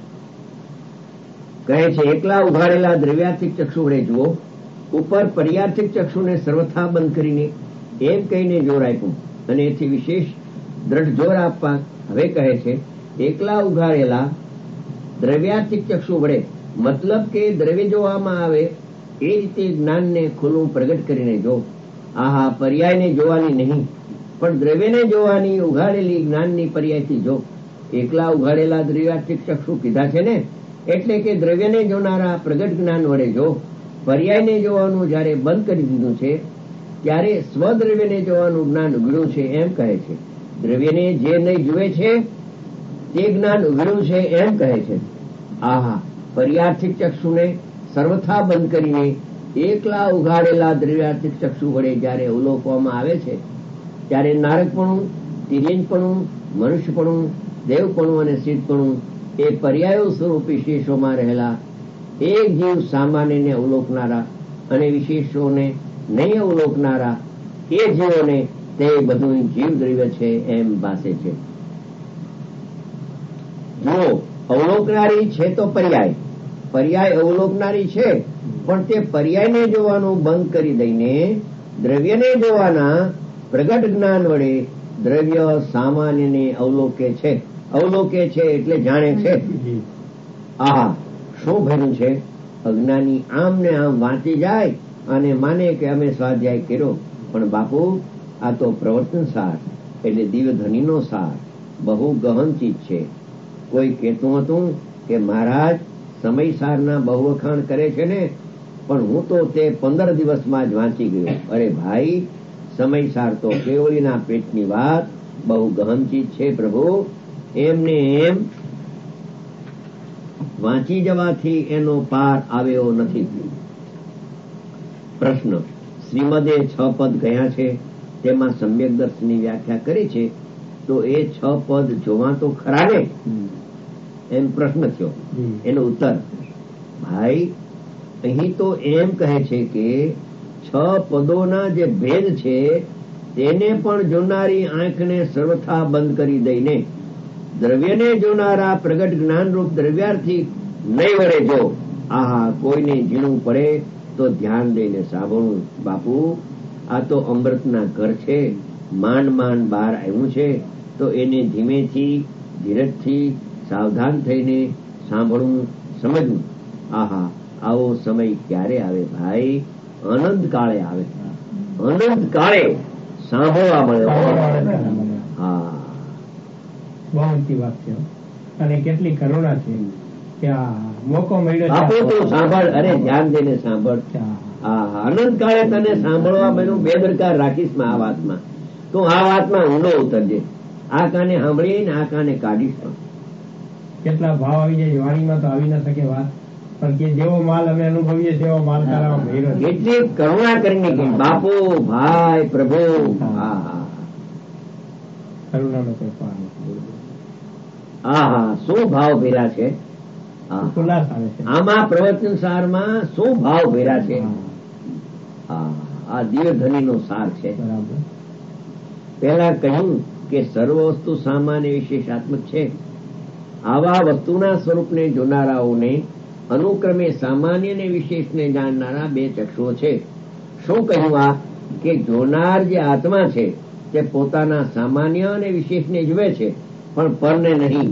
કહે છે એકલા ઉઘાડેલા દ્રવ્યાર્થિક ચક્ષુ વડે જુઓ, ઉપર પર્યાર્થિક ચક્ષુને સર્વથા બંધ કરીને એમ કહીને જોર આપ્યું અને એથી વિશેષ દ્રઢ જોર આપવા હવે કહે છે એકલા ઉઘાડેલા દ્રવ્યાર્થિક ચક્ષુ વડે, મતલબ કે દ્રવ્ય જોવામાં આવે એ રીતે જ્ઞાનને ખુલ્લું પ્રગટ કરીને જો. આહા, પર્યાયને જોવાની નહીં પણ દ્રવ્યને જોવાની ઉઘાડેલી જ્ઞાનની પર્યાયથી જો. એકલા ઉઘાડેલા દ્રવ્યાર્થિક ચક્ષુ કીધા છે ને, એટલે કે દ્રવ્યને જોનારા પ્રગટ જ્ઞાન વડે જો. પર્યાયને જોવાનું જયારે બંધ કરી દીધું છે ત્યારે સ્વદ્રવ્યને જોવાનું જ્ઞાન ઉઘડ્યું છે એમ કહે છે. દ્રવ્યને જે નહીં જુએ છે તે જ્ઞાન ઉઘડ્યું છે એમ કહે છે. આહા, પર્યાર્થિક ચક્ષુને સર્વથા બંધ કરીને એકલા ઉઘાડેલા દ્રવ્યાર્થિક ચક્ષુ વડે જયારે અવલોકવામાં આવે છે ત્યારે નારકપણું, તિર્યંજપણું, મનુષ્યપણું, દેવપણું અને સિદ્ધપણું એ પર્યાયો સ્વરૂપી શેષોમાં રહેલા એક જીવ સામાન્યને અવલોકનારા અને વિશેષોને નહીં અવલોકનારા એ જીવોને તે બધું જીવ દ્રવ્ય છે એમ ભાસે છે. જો અવલોકનારી છે તો પર્યાય, પર્યાય અવલોકનારી છે પણ તે પર્યાયને જોવાનું બંધ કરી દઈને દ્રવ્યને જોવાના પ્રગટ જ્ઞાન વડે દ્રવ્ય સામાન્યને અવલોકે છે. અવલોકે છે એટલે જાણે છે. આહા, શું ભર્યું છે? અજ્ઞાની આમ ને આમ વાંચી જાય અને માને કે અમે સ્વાધ્યાય કર્યો, પણ બાપુ આ તો પ્રવર્તન સાર એટલે દિવ્ય ધનીનો સાર બહુ ગહન ચીજ છે. કોઈ કહેતું હતું કે મહારાજ સમય સારના બહુ વખાણ કરે છે ને, પણ હું તો તે 15 દિવસમાં જ વાંચી ગયો. અરે ભાઈ, સમય સાર તો કેવળીના પેટની વાત બહુ ગહન ચીજ છે પ્રભુ. એમને એમ વાંચી જવાથી એનો પાર આવ્યો નથી. પ્રશ્ન, શ્રીમદે 6 પદ ગયા છે તેમાં સમ્યક દર્શનની વ્યાખ્યા કરી છે તો એ 6 પદ જોવા તો ખરા ને? એમ પ્રશ્ન થયો. એનો ઉત્તર, ભાઈ અહીં તો એમ કહે છે કે 6 પદોના જે ભેદ છે તેને પણ જોનારી આંખને સર્વથા બંધ કરી દઈને દ્રવ્યને જોનારા પ્રગટ જ્ઞાનરૂપ દ્રવ્યાર્થી નહીં વડે જો. આહા, કોઈને ઝીણું પડે તો ધ્યાન દઈને સાંભળવું. બાપુ, આ તો અમૃતના ઘર છે, માંડ માંડ બહાર આવ્યું છે તો એને ધીમેથી, ધીરજથી, સાવધાન થઈને સાંભળવું, સમજવું. આહા, આવો સમય ક્યારે આવે ભાઈ? અનંત કાળે આવે. અનંત કાળે સાંભળવા મળે. હા, બહુ ઊંચી વાત છે અને કેટલી કરુણા છે કે આ મોકો મળ્યો. આપો તો સાંભળ, અરે ધ્યાન દઈને સાંભળ. અનંત કાળે તને સાંભળવા મળ્યું. બેદરકાર રાખીશ આ વાતમાં તો આ વાતમાં ઊંડો ઉતરજે. આ કાને સાંભળી ને આ કાને કાઢીશ. પણ કેટલા ભાવ આવી જાય વાણીમાં તો આવી ના શકે વાત. પણ કે જેવો માલ અમે અનુભવીએ તેવો માલ કરાવવામાં હીરો છે. કેટલી કરુણા કરીને કે બાપુ ભાઈ પ્રભુ. હા હા કરુણાનો કોઈ પાર નથી. હા હા શું ભાવ ભેરા છે. હા ઉલ્લાસ આવે છે. આમાં પ્રવચન સારમાં શું ભાવ ભેરા છે. હા આ દિવ્ય ધની નો સાર છે. બરાબર. પહેલા કહ્યું કે સર્વ વસ્તુ સામાન્ય વિશેષાત્મક છે. આવા વસ્તુના સ્વરૂપને જોનારાઓને અનુક્રમે સામાન્ય ને વિશેષને જાણનારા બે ચક્ષુઓ છે. શું કહ્યું આ કે જોનાર જે આત્મા છે તે પોતાના સામાન્ય અને વિશેષને જુએ છે પણ પરને નહીં.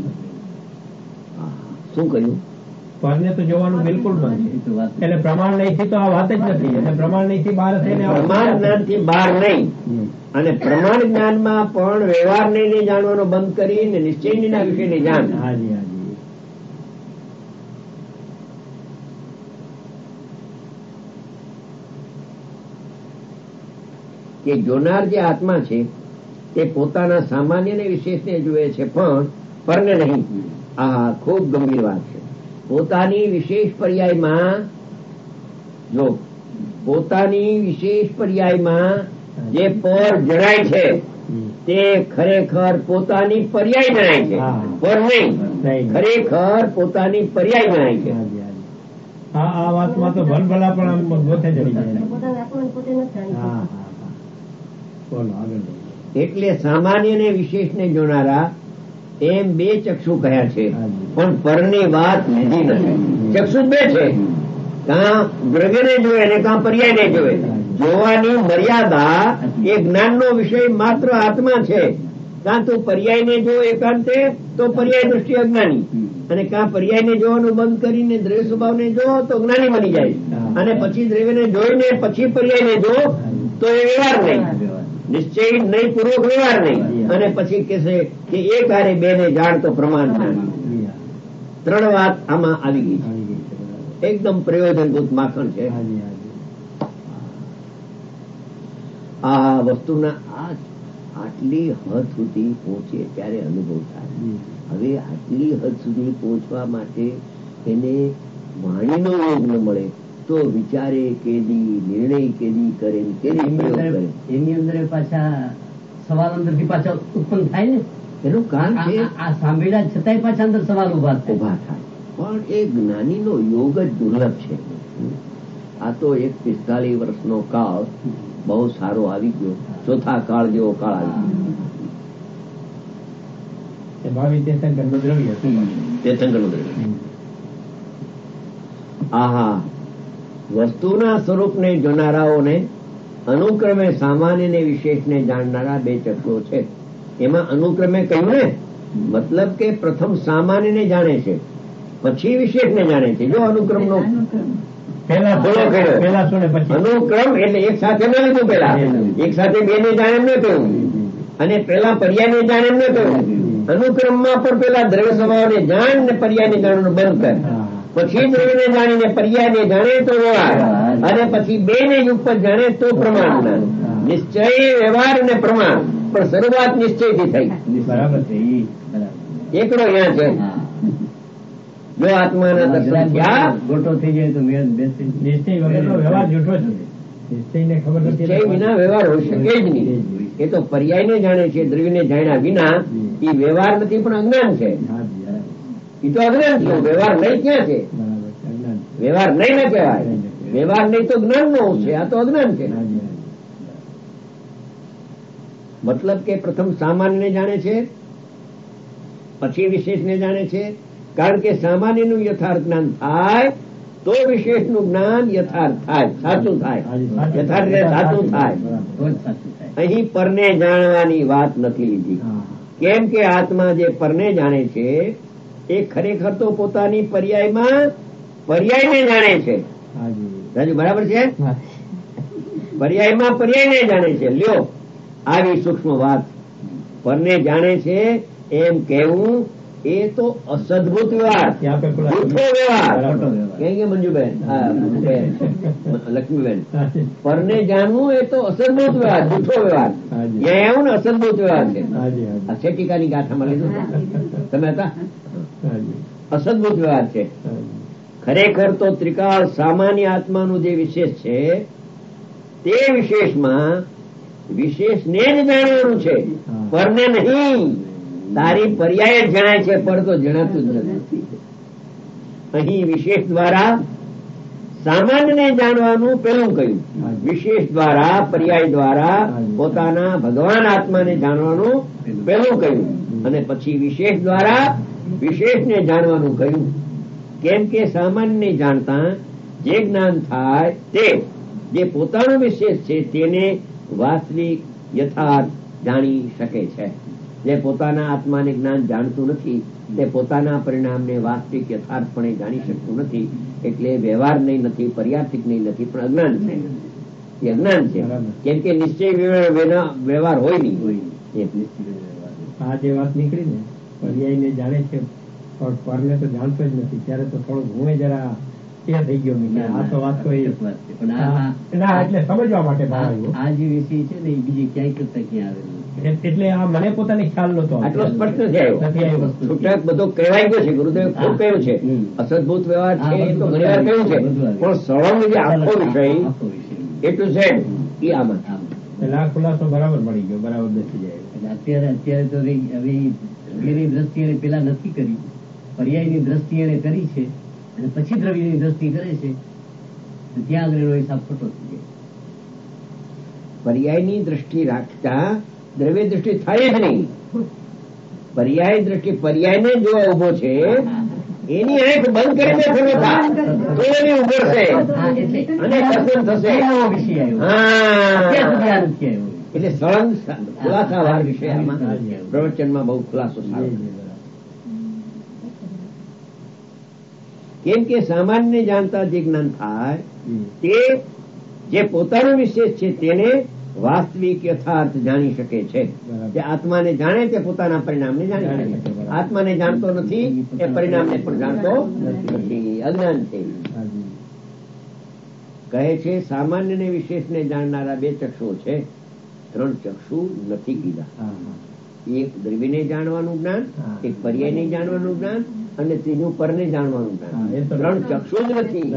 શું કહ્યું? પરને તો જોવાનું બિલકુલ બંધ છે. એટલે પ્રમાણ નહીં થી તો આ વાત જ નથી. એટલે પ્રમાણ નહીં થી બહાર થઈને પ્રમાણ જ્ઞાન થી બહાર નહીં. અને પ્રમાણ જ્ઞાનમાં પણ વ્યવહારને નહીં જાણવાનો બંધ કરીને નિશ્ચયના વિષયને જાણ. હાજી હાજી. કે જોનાર જે આત્મા છે તે પોતાના સામાન્ય ને વિશેષને જુએ છે પણ પરને નહીં. આ ખૂબ ગંભીર વાત છે. પોતાની વિશેષ પર્યાયમાં જો પોતાની વિશેષ પર્યાયમાં જે પર જણાય છે તે ખરેખર પોતાની પર્યાય જણાય છે. પર નહીં, ખરેખર પોતાની પર્યાય જણાય છે. આ વાતમાં તો ભલભલા પણ આમ ગોથે ચડી જાય. હા હા બોલો આગળ. એટલે સામાન્ય ને વિશેષ ને જોનારા એમ બે ચક્ષુ કહ્યા છે પણ પરની વાત લીધી નથી. ચક્ષુ બે છે, કાં દ્રવ્યને જોવે અને કાં પર્યાયને જોવે. જોવાની મર્યાદા એ જ્ઞાનનો વિષય માત્ર આત્મા છે. કાં તો પર્યાયને જો એકાંતે તો પર્યાય દૃષ્ટિ અજ્ઞાની, અને કાં પર્યાયને જોવાનું બંધ કરીને દ્રવ્ય સ્વભાવને જો તો જ્ઞાની બની જાય, અને પછી દ્રવ્યને જોઈને પછી પર્યાયને જો તો એ વ્યવહાર નહીં, નિશ્ચય નહીં, પૂર્વક વ્યવહાર નહીં. અને પછી કહેશે કે એક હારે બે ને જાણ તો પ્રમાણ જ્ઞાન. ત્રણ વાત આમાં આવી ગઈ છે. એકદમ પ્રયોજનભૂત માખણ છે. આ વસ્તુના આટલી હદ સુધી પહોંચે ત્યારે અનુભવ થાય. હવે આટલી હદ સુધી પહોંચવા માટે એને વાણીનો યોગ ન મળે તો વિચારે કેદી, નિર્ણય કેદી કરે, કેદી પ્રયોગ કરે. એની અંદર પાછા સવાલ અંદર થી પાછા ઉત્પન્ન થાય ને. એનું કારણ છે આ સાંભળ્યા છતાંય પાછા અંદર સવાલ ઉભા થાય. પણ એ જ્ઞાનીનો યોગ જ દુર્લભ છે. આ તો એક 45 વર્ષનો કાળ બહુ સારો આવી ગયો. ચોથા કાળ જેવો કાળ આવી ગયો. આહા વસ્તુના સ્વરૂપને જોનારાઓને અનુક્રમે સામાન્ય ને વિશેષને જાણનારા બે ચક્ષુઓ છે. એમાં અનુક્રમે કહ્યું ને, મતલબ કે પ્રથમ સામાન્ય ને જાણે છે પછી વિશેષ ને જાણે છે. જો અનુક્રમ નો અનુક્રમ એટલે એક સાથે ન લીધું. પેલા એક સાથે બે ને જાણે એમ ન કહ્યું, અને પેલા પર્યાય ને જાણે એમ ન કહ્યું. અનુક્રમમાં પણ પેલા દ્રવ્ય સ્વભાવ ને જાણ ને પર્યાય ને જાણવાનું બંધ કર, પછી દ્રવ્ય ને જાણીને પર્યાય ને જાણે તો વ્યવહાર, અને પછી બે ને ઉપર જાણે તો પ્રમાણ. નિશ્ચય, વ્યવહાર અને પ્રમાણ. પણ શરૂઆત નિશ્ચય થી થઈ. બરાબર છે. એકડો અહીંયા છે. જો આત્માના દર્શન થયા ગોટો થઈ જાય તો નિશ્ચય વગરનો વ્યવહાર જૂઠો છે. નિશ્ચયને ખબર નથી. નિશ્ચય વિના વ્યવહાર હોઈ શકે જ નહીં. એ તો પર્યાયને જાણે છે, દ્રવ્યને જાણ્યા વિના એ વ્યવહાર નથી, પણ અજ્ઞાન છે. એ તો અજ્ઞાન છે. વ્યવહાર નહીં ક્યાં છે? વ્યવહાર નહીં ન કહેવાય. વ્યવહાર નહીં તો જ્ઞાન નો છે. આ તો અજ્ઞાન છે. મતલબ કે પ્રથમ સામાન્ય ને જાણે છે પછી વિશેષ ને જાણે છે. કારણ કે સામાન્ય નું યથાર્થ જ્ઞાન થાય તો વિશેષ નું જ્ઞાન યથાર્થ થાય, સાચું થાય. યથાર્થ સાચું થાય. અહીં પરને જાણવાની વાત નથી લીધી. કેમ કે આત્મા જે પરને જાણે છે એ ખરેખર તો પોતાની પર્યાયમાં પર્યાયને જાણે છે. રાજુ બરાબર છે? પર્યાયમાં પર્યાયને જાણે છે. લ્યો આવી સૂક્ષ્મ વાત. પરને જાણે છે એમ કહેવું એ તો અસદભૂત વ્યવહાર, જૂઠો વ્યવહાર. કહીએ મંજુબેન, લક્ષ્મીબેન, પરને જાણવું એ તો અસદભૂત વ્યવહાર, જૂઠો વ્યવહાર. ત્યાં એવું ને અસદભૂત વ્યવહાર છે. આ છે ટીકાની ગાથામાં લીધું તમે હતા. અસદભૂત વ્યવહાર છે. ખરેખર તો ત્રિકાળ સામાન્ય આત્માનું જે વિશેષ છે તે વિશેષમાં વિશેષને જ જાણવાનું છે, પરને નહીં. તારી પર્યાય જ જણાય છે, પર તો જણાતું જ નથી. અહીં વિશેષ દ્વારા સામાન્યને જાણવાનું પેલું કહ્યું, વિશેષ દ્વારા પર્યાય દ્વારા પોતાના ભગવાન આત્માને જાણવાનું પેલું કહ્યું, અને પછી વિશેષ દ્વારા વિશેષને જાણવાનું કહ્યું. કેમ કે સામાન્ય જાણતા જે જ્ઞાન થાય તે જે પોતાનો વિશેષ છે તેને વાસ્તવિક યથાર્થ જાણી શકે છે. જે પોતાના આત્માને જ્ઞાન જાણતું નથી તે પોતાના પરિણામને વાસ્તવિક યથાર્થપણે જાણી શકતું નથી. એટલે વ્યવહાર નહીં નથી, પર્યાર્થિક નહીં નથી, પણ અજ્ઞાન છે. એ અજ્ઞાન છે. કેમ કે નિશ્ચય વ્યવહાર હોય નહીં. આ જે વાત નીકળી ને પર્યાયને જાણે છે પણ પરને તો જાણતો જ નથી, ત્યારે તો થોડું હું જરા તે થઈ ગયો. આ તો વાત તો એટલે સમજવા માટે આ જે વિષય છે ને એ બીજી ક્યાંય કરતા ક્યાં આવેલું, એટલે આ મને પોતાની ખ્યાલ નતો, આટલો સ્પષ્ટ નથી આવ્યો. છૂટક બધો કહેવાય ગયો છે, ગુરુદેવ ખૂબ કહ્યું છે. અસદભૂત વ્યવહાર છે એ તો ઘણી વાર કહ્યું છે, પણ સળંગ જે આખો વિષય એ ટુ ઝેડ એ આમાં એટલે આ ખુલાસો બરાબર મળી ગયો, બરાબર બેસી જાય. અત્યારે તો હવે એની દ્રષ્ટિ એને પેલા નથી કરી, પર્યાયની દ્રષ્ટિ એને કરી છે અને પછી દ્રવ્યની દ્રષ્ટિ કરે છે, ત્યાં આગળ એનો હિસાબ ખોટો થઈ જાય. પર્યાયની દ્રષ્ટિ રાખતા દ્રવ્ય દ્રષ્ટિ થાય જ નહીં. પર્યાય દ્રષ્ટિ પર્યાયને જોવા ઉભો છે, એની આંખ બંધ કરીને ફરતા તો એની ઉભરશે અને દર્શન થશે. એટલે સળંગ ખુલાસાવાર વિષયમાં પ્રવચનમાં બહુ ખુલાસો સારો. કેમ કે સામાન્ય જાણતા જે જ્ઞાન થાય તે જે પોતાનો વિશેષ છે તેને વાસ્તવિક યથાર્થ જાણી શકે છે. જે આત્માને જાણે તે પોતાના પરિણામને જાણી શકે. આત્માને જાણતો નથી એ પરિણામને પણ જાણતો નથી, અજ્ઞાન છે. કહે છે સામાન્ય ને વિશેષને જાણનારા બે ચક્ષુઓ છે, 3 ચક્ષુ નથી કીધા. એક દ્રવ્યને જાણવાનું જ્ઞાન, એક પર્યાયને જાણવાનું જ્ઞાન, અને ત્રીજું પરને જાણવાનું જ્ઞાન. 3 ચક્ષુ જ નથી.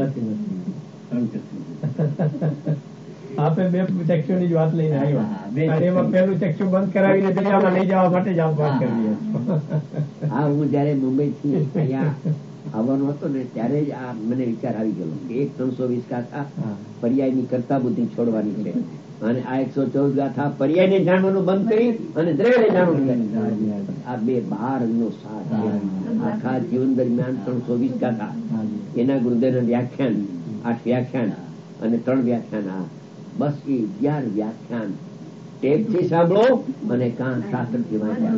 આપણે 2 ચક્ષુ ની જ વાત લઈને આવ્યા, એમાં પેલું ચક્ષુ બંધ કરાવીને બીજામાં લઈ જવા માટે જ આ વાત કરીએ. હા, હું જયારે મુંબઈ થી અહીંયા આવવાનો હતો ને ત્યારે જ આ મને વિચાર આવી ગયો કે એક 320 ગાથા પર્યાયની કરતા બુદ્ધિ છોડવાની છે, અને આ 114 ગાથા પર્યાયને જાણવાનું બંધ કરી અને દ્રવ્યને જાણવાનું. આ 2 12 સાથ આખા જીવન દરમિયાન 320 ગાથા, એના ગુરુદેવના વ્યાખ્યાન 8 વ્યાખ્યાન અને 3 વ્યાખ્યાન. આ બસ એ 11 વ્યાખ્યાન ટેપ થી સાંભળો અને કાં શાસ્ત્ર થી વાંચ્યા.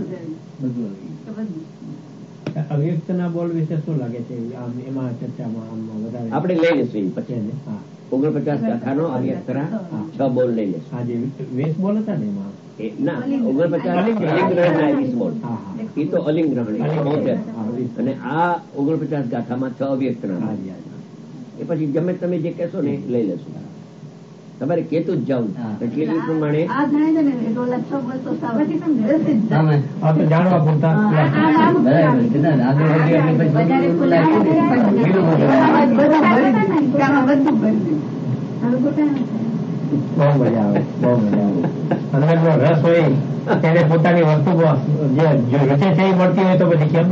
અવ્યક્તના બોલ વિશે શું લાગે છે? એમાં ચર્ચામાં આપણે લઈ લઈશું પછી 49 ગાથાનો અવ્યક્તના 6 બોલ લઈ લઈશું. આજે 20 બોલ હતા ને એમાં ના, 49 અલિંગ ગ્રહણ 20 બોલ, એ તો અલિંગ ગ્રહણ, અને આ 49 ગાથામાં 6 અવ્યક્તના. એ પછી ગમે તમે જે કહેશો ને લઈ લેશું. તમારે કેતું જ જાઉં એટલે એ પ્રમાણે જાણવા પૂરતા બહુ મજા આવે, બહુ મજા આવે. અંદરનો રસ હોય ત્યારે પોતાની વસ્તુ જે રચે છે એ મળતી હોય તો પછી કેમ?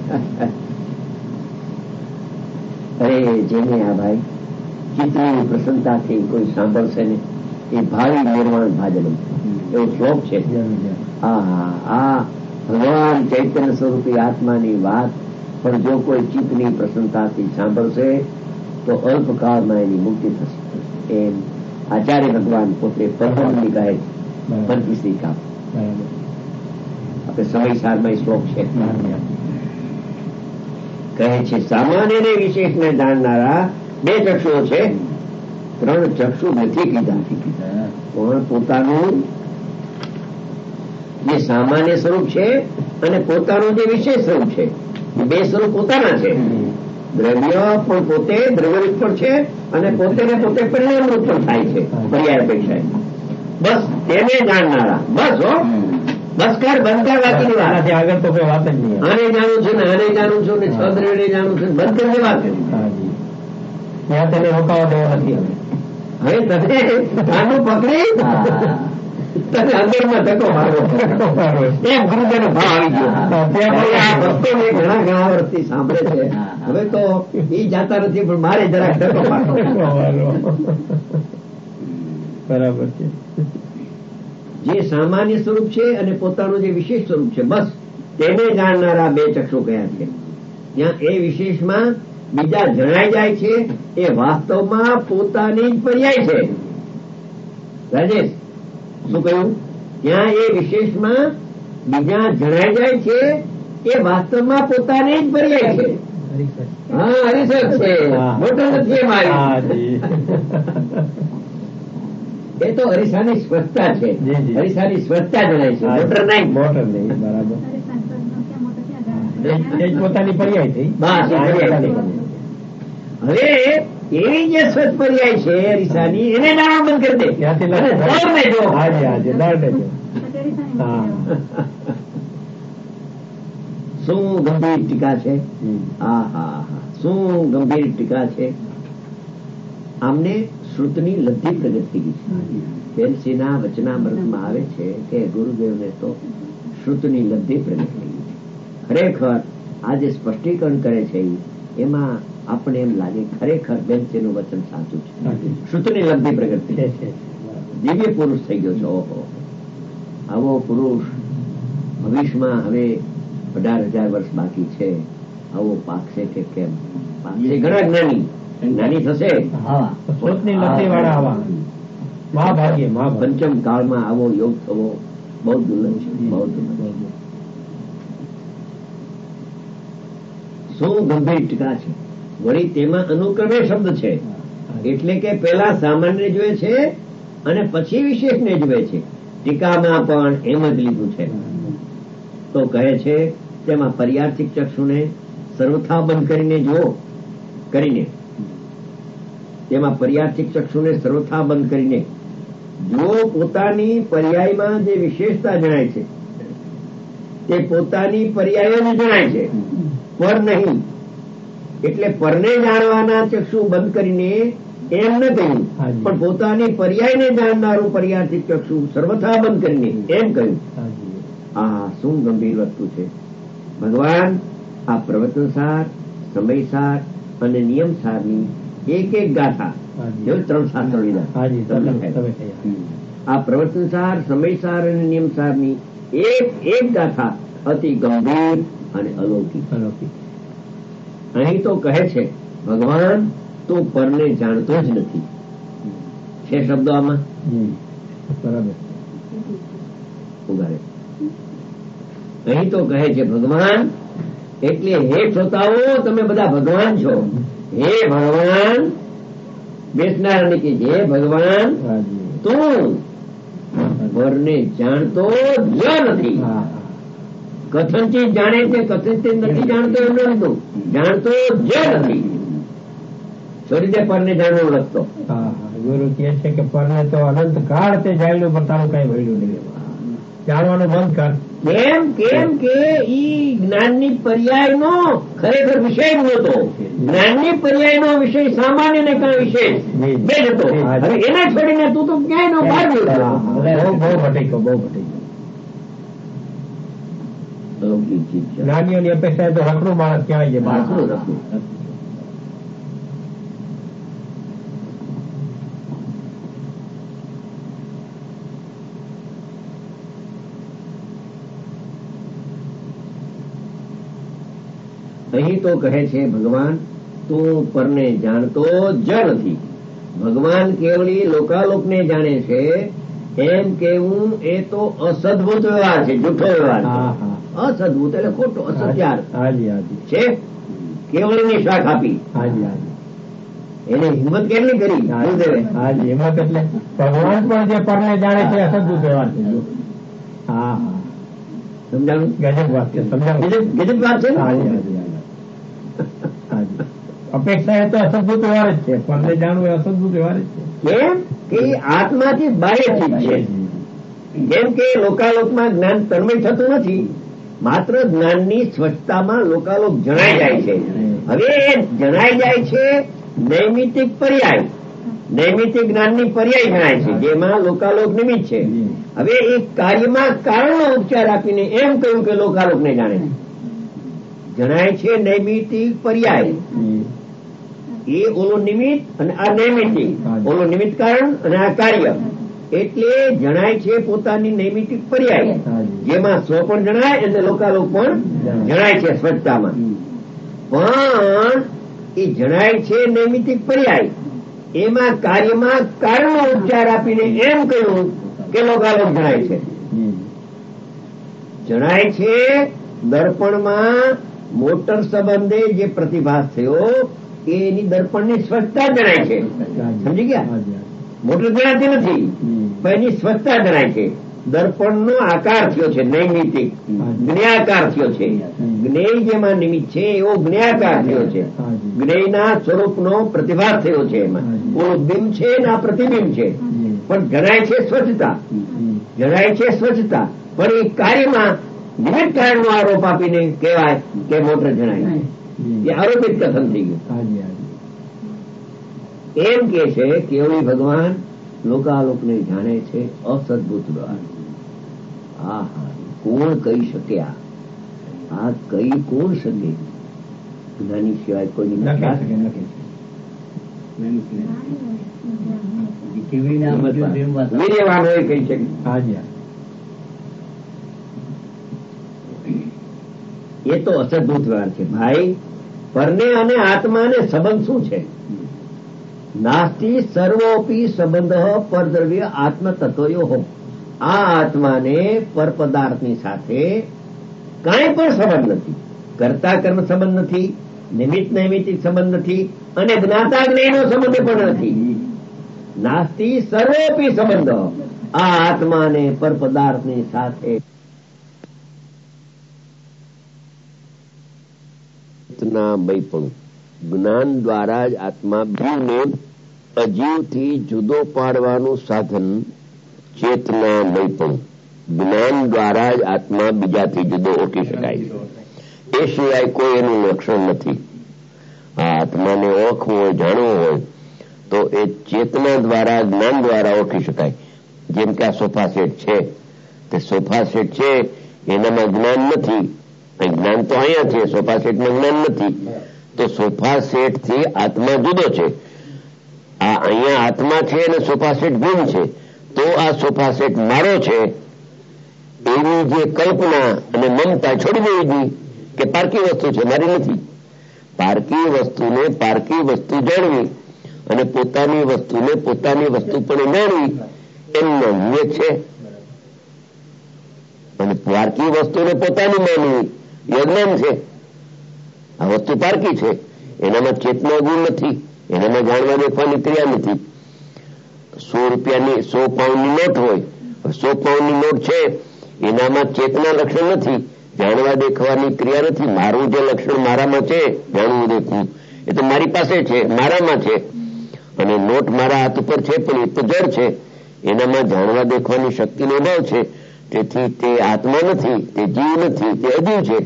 અરે જેને આ ભાઈ ચિત્રની પ્રસન્નતાથી કોઈ સાંભળશે ને એ ભાવિ નિર્વાણ ભાજન, એવો શ્લોક છે. આ ભગવાન ચૈતન્ય સ્વરૂપી આત્માની વાત પણ જો કોઈ ચિત્તની પ્રસન્નતાથી સાંભળશે તો અલ્પકાળમાં એની મુક્તિ થશે. એમ આચાર્ય ભગવાન પોતે પ્રથમની કહે છે 25મી કાપ. આપણે સમયસારમાં શ્લોક છે. કહે છે સામાન્ય ને વિશેષને જાણનારા 2 ચક્ષુઓ છે, 3 ચક્ષુ નથી કીધા. પણ પોતાનું જે સામાન્ય સ્વરૂપ છે અને પોતાનું જે વિશેષ સ્વરૂપ છે, 2 સ્વરૂપ પોતાના છે. દ્રવ્ય પણ પોતે દ્રવ્યરૂપ પણ છે અને પોતે ને પોતે પરિણામરૂપ પણ થાય છે પર્યાય અપેક્ષાએ. બસ તેને જાણનારા. બસ હો, બસ કર બંધ બાકીની વાત. આગળ તો કોઈ વાત જ નહીં. આને જાણું છું ને આને જાણું છું ને 6 દ્રવ્યને જાણું છું, બંધ કરી વાત કરી. ત્યાં તેને રોકાવા દેવા નથી. હવે તને કાનું પકડી તને અંદરમાં ધક્કો મારવો એમ ગુરુદેવનો ભાવ આવી ગયો. આ વસ્તુ મેં ઘણા ઘણા વર્ષથી સાંભળે છે. હવે તો એ જાતા નથી, પણ મારે જરાક ધક્કો મારવો. બરાબર છે. જે સામાન્ય સ્વરૂપ છે અને પોતાનું જે વિશેષ સ્વરૂપ છે, બસ તેને જાણનારા બે ચક્ષુ કયા છે. ત્યાં એ વિશેષમાં બીજા જણાઈ જાય છે, એ વાસ્તવમાં પોતાની જ પર્યાય છે. રાજેશ શું કહ્યું? ત્યાં એ વિશેષમાં બીજા જણાઈ જાય છે, એ વાસ્તવમાં પોતાની જ પર્યાય છે. હા, હરિસર છે, મોટો નથી મારી. એ તો હરીસાની સ્વચ્છતા છે. હરીસાની સ્વચ્છતા જણાય છે, મોટર નહીં. મોટર નહીં, બરાબર. પોતાની પર્યાય થઈ. હવે એવી જે સ્વચ્છ પર્યાય છે હરીસાની, એને જાણવા બંધ કરી દે. શું ગંભીર ટીકા છે. હા હા હા, શું ગંભીર ટીકા છે. આમને શ્રુતની લબ્ધિ પ્રગટ થઈ ગઈ છે. બેનસીના વચનામૃતમાં આવે છે કે ગુરુદેવને તો શ્રુતની લબ્ધિ પ્રગટ થઈ ગઈ છે. ખરેખર આ જે સ્પષ્ટીકરણ કરે છે એમાં આપણે એમ લાગે ખરેખર બેનસીનું વચન સાચું છે. શ્રુતની લબ્ધિ પ્રગટ થઈ છે. દિવ્ય પુરુષ થઈ ગયો છે. ઓહો, આવો પુરુષ ભવિષ્યમાં હવે 18,000 વર્ષ બાકી છે. આવો પાકશે કે કેમ પાકશે? ઘણા જ્ઞાની થશે. પંચમ કાળમાં આવો યોગ થવો બહુ દુર્લભ છે, બહુ દુર્લભ. શું ગંભીર ટીકા છે. વળી તેમાં અનુક્રમે શબ્દ છે, એટલે કે પેલા સામાન્ય જુએ છે અને પછી વિશેષને જુએ છે. ટીકામાં પણ એમ જ લીધું છે. તો કહે છે તેમાં પર્યાર્થિક ચક્ષુને સર્વથા બંધ કરીને જુઓ, કરીને તેમાં પર્યાર્થિક ચક્ષુને સર્વથા બંધ કરીને જો પોતાની પર્યાયમાં જે વિશેષતા જણાય છે તે પોતાની પર્યાય જ જણાય છે, પર નહીં. એટલે પરને જાણવાના ચક્ષુ બંધ કરીને એમ ન કહ્યું, પણ પોતાની પર્યાયને જાણનારું પર્યાર્થિક ચક્ષુ સર્વથા બંધ કરીને એમ કહ્યું. આ શું ગંભીર વસ્તુ છે. ભગવાન આ પ્રવચનસાર, સમયસાર અને નિયમસારની એક એક ગાથા, 3 શાસ્ત્રો લીધા. આ પ્રવચનસાર, સમયસાર અને નિયમસારની એક એક ગાથા અતિ ગંભીર અને અલૌકિક. અહીં તો કહે છે ભગવાન તો પરને જાણતો જ નથી. છે શબ્દો આમાં. બરાબર. ઉગાડે. અહીં તો કહે છે ભગવાન એટલે હે શ્રોતાઓ તમે બધા ભગવાન છો. હે ભગવાન બેસનારાને કે હે ભગવાન તું પરને જાણતો જ નથી. કથનથી જાણે છે, કથનથી નથી જાણતો એમ નથી. જાણતો જ નથી. છોડી દે પરને જાણવો લખતો. ગુરુ કહે છે કે પરને તો અનંત કાળ તે જાણ્યું પણ તારું કઈ વળ્યું નહીં. જાણવાનું બંધ કર. કેમ કે ઈ જ્ઞાનની પર્યાયનો ખરેખર વિષય જ નહોતો. જ્ઞાનની પર્યાયનો વિષય સામાન્ય ને કઈ વિશેષ બે જ હતો. હવે એને છોડીને તું તો ક્યાંય નો બહાર ગયો. બહુ ભટક્યો, બહુ ભટક્યો. જ્ઞાનીઓની અપેક્ષા તો રખડું માણસ કહેવાય છે. અહીં તો કહે છે ભગવાન તું પરને જાણતો જ નથી. ભગવાન કેવળી લોકાલોકને જાણે છે એમ કેવું એ તો અસદભૂત વ્યવહાર છે, જૂઠો વ્યવહાર છે. અસદભૂત એટલે ખોટો, અસત્યાર છે. કેવળની શાખ આપી એને હિંમત કેટલી કરી ગુરુદેવે. હિંમત એટલે ભગવાન પણ જે પરને જાણે છે અસદભૂત વ્યવહાર છે. સમજાણું? ગજબ વાત છે. સમજાણું? ગજબ વાત છે. અપેક્ષા એ તો અસદભૂત વ્યવહાર જ છે. પરને જાણવું એ અસદભૂત વ્યવહાર જ છે. કેમ કે આત્માથી બાહ્ય ચીજ છે. કેમ કે લોકાલોકમાં જ્ઞાન તન્મય થતું નથી, માત્ર જ્ઞાનની સ્વચ્છતામાં લોકાલોક જણાઈ જાય છે. હવે એ જણાઈ જાય છે નૈમિતિક પર્યાય, નૈમિતિક જ્ઞાનની પર્યાય ગણાય છે, જેમાં લોકાલોક નિમિત્ત છે. હવે એ કાર્યમાં કારણનો ઉપચાર આપીને એમ કહ્યું કે લોકાલોકને જાણે છે, જણાય છે નૈમિતિક પર્યાય. એ ઓલો નિમિત્ત અને આ નૈમિતિક, ઓલો નિમિત્ત કારણ અને આ કાર્ય, એટલે જણાય છે પોતાની નૈમિતિક પર્યાય, જેમાં સ્વ પણ જણાય અને લોકાલોક પણ જણાય છે સ્વચ્છતામાં. પણ એ જણાય છે નૈમિતિક પર્યાય, એમાં કાર્યમાં કારણનો ઉપચાર આપીને એમ કહ્યું કે લોકાલોક જણાય છે. જણાય છે દર્પણમાં મોટર સંબંધે જે પ્રતિભાસ થયો એની દર્પણની સ્વચ્છતા જણાય છે. સમજી ગયા? મોટર જણાતી નથી પણ એની સ્વચ્છતા જણાય છે. દર્પણનો આકાર થયો છે નૈમિતિક, જ્ઞેયાકાર થયો છે. જ્ઞેય જેમાં નિમિત્ત છે એવો જ્ઞેયાકાર થયો છે. જ્ઞેયના સ્વરૂપનો પ્રતિભાસ થયો છે. એમાં ઓલું બિંબ છે ને આ પ્રતિબિંબ છે. પણ જણાય છે સ્વચ્છતા, જણાય છે સ્વચ્છતા. પણ એ કાર્યમાં નિમિત્ત કારણનો આરોપ આપીને કહેવાય કે મોટર જણાય, એ આરોપિત કથન થઈ ગયું. એમ કે છે કેવળી ભગવાન લોકાલોકને જાણે છે અસદભૂત દ્વારા. હા, કોણ કહી શકે? આ કઈ કોણ શકે? જ્ઞાની સિવાય કોઈની વીર્યવાન હોય કહી શકે. એ તો અસદભૂત વ્યવહાર છે ભાઈ. પરને અને આત્માને સંબંધ શું છે? નાસ્તિ સર્વોપી સંબંધ પરદ્રવ્ય આત્મતત્વયો. આ આત્માને પર પદાર્થની સાથે કાંઈ પણ સંબંધ નથી. કર્તા કર્મ સંબંધ નથી, નિમિત્ત નૈમિતિક સંબંધ નથી, અને જ્ઞાતા જ્ઞેયનો સંબંધ પણ નથી. નાસ્તિ સર્વોપી સંબંધ. આ આત્માને પર પદાર્થની સાથે ચેતનામયપણું, જ્ઞાન દ્વારા જ આત્મા જીવને અજીવથી જુદો પાડવાનું સાધન ચેતનામયપણું. જ્ઞાન દ્વારા જ આત્મા બીજાથી જુદો ઓળખી શકાય. એ સિવાય કોઈ એનું લક્ષણ નથી. આ આત્માને ઓળખવું હોય, જાણવું હોય તો એ ચેતના દ્વારા, જ્ઞાન દ્વારા ઓળખી શકાય. જેમ કે આ સોફા સેટ છે, તે સોફા સેટ છે એનામાં જ્ઞાન નથી. જ્ઞાન તો અહીંયા છે, સોફા સેટમાં જ્ઞાન નથી. તો સોફા સેટ થી આત્મા જુદો છે. આ અહીંયા આત્મા છે અને સોફા સેટ ગુમ છે. તો આ સોફા સેટ મારો છે એની જે કલ્પના અને મમતા છોડી દેવી જોઈએ કે પારકી વસ્તુ છે, મારી નથી. પારકી વસ્તુને પારકી વસ્તુ જાણવી અને પોતાની વસ્તુને પોતાની વસ્તુ પણ જાણવી એમનો વિવેક છે. અને પારકી વસ્તુને પોતાની માનવી એ અજ્ઞાન છે. આ વસ્તુ પારકી છે, એનામાં ચેતના ગુણ નથી, એનામાં જાણવા દેખવાની ક્રિયા નથી. 100 રૂપિયાની 100 પાઉન્ડની નોટ હોય, 100 પાઉન્ડની નોટ છે એનામાં ચેતના લક્ષણ નથી, જાણવા દેખવાની ક્રિયા નથી. મારું જે લક્ષણ મારામાં છે, જાણવું દેખવું, એ તો મારી પાસે છે, મારામાં છે. અને નોટ મારા હાથ ઉપર છે પણ એ તો જડ છે, એનામાં જાણવા દેખવાની શક્તિનો અભાવ છે. તેથી તે આત્મા નથી, તે જીવ નથી, તે અજીવ છે.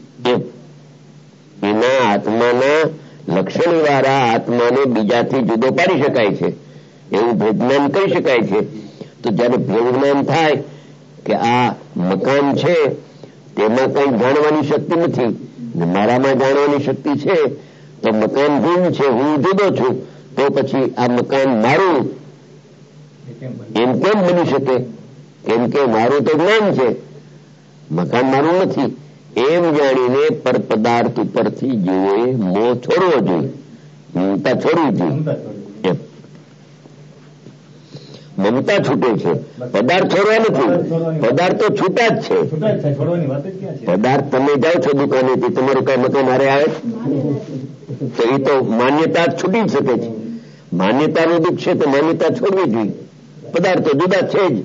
એના આત્માના લક્ષણ દ્વારા આત્માને બીજાથી જુદો પાડી શકાય છે, એવું ભેદજ્ઞાન કરી શકાય છે. તો જયારે ભેદજ્ઞાન થાય કે આ મકાન છે તેમાં કઈ જાણવાની શક્તિ નથી, મારામાં જાણવાની શક્તિ છે, તો મકાન ગુમ છે, હું જુદો છું, તો પછી આ મકાન મારું એમ કેમ બની શકે? કેમ કે મારું તો જ્ઞાન છે, મકાન મારું નથી. એમ જાણીને પર પદાર્થ ઉપરથી જીવોએ મોહ છોડવો જોઈએ, મમતા છોડવી જોઈએ. મમતા છૂટે છે, પદાર્થ છોડવા નથી. પદાર્થ તો છૂટા જ છે. પદાર્થ તમે જાઓ છો દુકાનેથી, તમારું કઈ મકાન હારે આવે તો એ તો માન્યતા છૂટી શકે છે. માન્યતાનું દુઃખ છે તો માન્યતા છોડવી જોઈએ. પદાર્થ તો જુદા છે જ.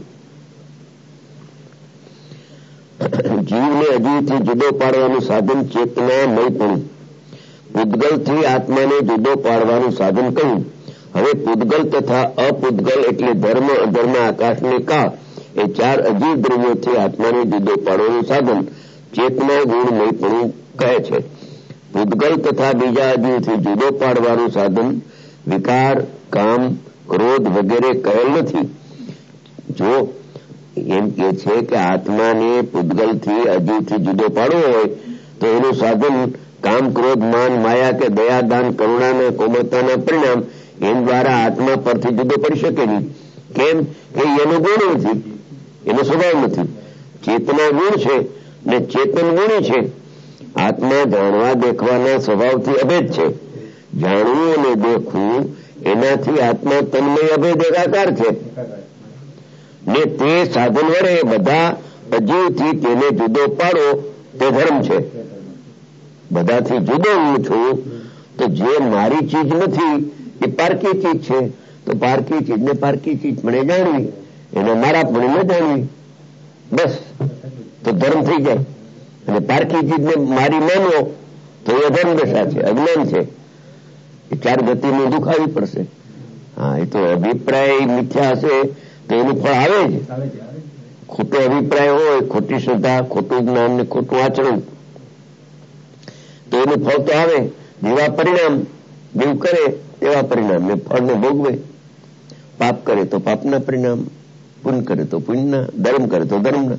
જીવને અજીવથી જુદો પાડવાનું સાધન ચેતનામયપણું. પૂતગલથી આત્માને જુદો પાડવાનું સાધન કહ્યું. હવે પૂતગલ તથા અપૂતગલ એટલે ધર્મ, અધર્મ, આકાશ ને કાળ એ 4 અજીવ દ્રવ્યોથી આત્માને જુદો પાડવાનું સાધન ચેતના ગુણમયપણું કહે છે. પૂતગલ તથા બીજા અજીવથી જુદો પાડવાનું સાધન વિકાર, કામ, ક્રોધ વગેરે કહેલ નથી. જો એમ કે છે કે આત્માને પૂતગલથી, અજીવથી જુદો પાડવો હોય તો એનું સાધન કામ, ક્રોધ, માન, માયા કે દયા, દાન, કરુણાના, કોમળતાના પરિણામ એમ દ્વારા આત્મા પરથી જુદો પડી શકે નહીં. કેમ કે એનો ગુણ નથી, એનો સ્વભાવ નથી. ચેતના ગુણ છે ને ચેતન ગુણી છે. આત્મા જાણવા દેખવાના સ્વભાવથી અભેદ છે. જાણવું અને દેખવું એનાથી આત્મા તન્મય અભેદ એકાકાર છે ને તે સાધન વડે બધા અજીવથી તેને જુદો પાડો તે ધર્મ છે. બધાથી જુદો હું છું તો જે મારી ચીજ નથી એ પારકી ચીજ છે, તો પારકી ચીજને પારકી ચીજ મને જાણવી, એને મારા પણ ન જાણવી, બસ તો ધર્મ થઈ જાય. અને પારકી ચીજને મારી માનવો તો એ ધર્મ દશા છે, અજ્ઞાન છે. એ ચાર ગતિનું દુઃખ આવી પડશે. હા, એ તો અભિપ્રાય મિથ્યા હશે તો એનું ફળ આવે જ. ખોટો અભિપ્રાય હોય, ખોટી શ્રદ્ધા, ખોટું જ્ઞાન ને ખોટું આચરણ, તો એનું ફળ તો આવે. જેવા પરિણામ જેવું કરે તેવા પરિણામ ને ફળને ભોગવે. પાપ કરે તો પાપના પરિણામ, પુણ્ય કરે તો પુણ્યના, ધર્મ કરે તો ધર્મના.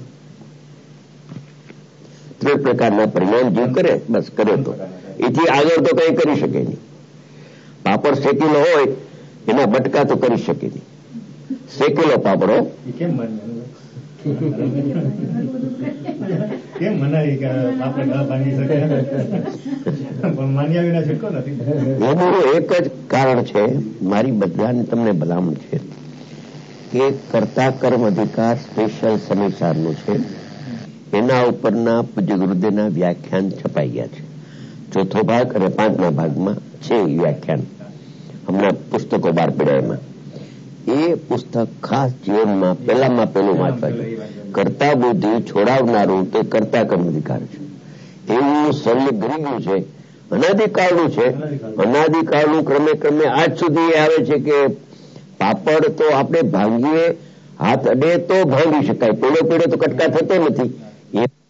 ત્રણ પ્રકારના પરિણામ જીવ કરે, બસ કરે તો એથી આગળ તો કઈ કરી શકે નહીં. પાપડ શેકેલો હોય એના બટકા તો કરી શકે નહીં. શેકેલો પાપડો કેમ મનાય કે આપણે ન ભાંગી શકે, પણ માન્યા વિના છૂટકો નથી. એનું એક જ કારણ છે, મારી બધાને તમને ભલામણ છે કે કર્તા કર્મ અધિકાર સ્પેશિયલ સમીક્ષાનું છે. એના ઉપરના પૂજ્ય ગુરુદેવના વ્યાખ્યાન છપાઈ ગયા છે. ચોથો ભાગ અને 5મા ભાગમાં છે વ્યાખ્યાન. હમણાં પુસ્તકો બહાર પડ્યા. એમાં એ પુસ્તક ખાસ જીવનમાં પહેલામાં પહેલું વાંચવા છે. કર્તા બુદ્ધિ છોડાવનારું તે કર્તા કર્મ અધિકાર છે. એવું શરીર ગરી ગયું છે, અનાદિકાળનું છે. અનાદિકાળનું ક્રમે ક્રમે આજ સુધી આવે છે કે પાપડ તો આપણે ભાંગીએ, હાથ અડે તો ભાંગી શકાય, પેલો તો કટકા થતો નથી.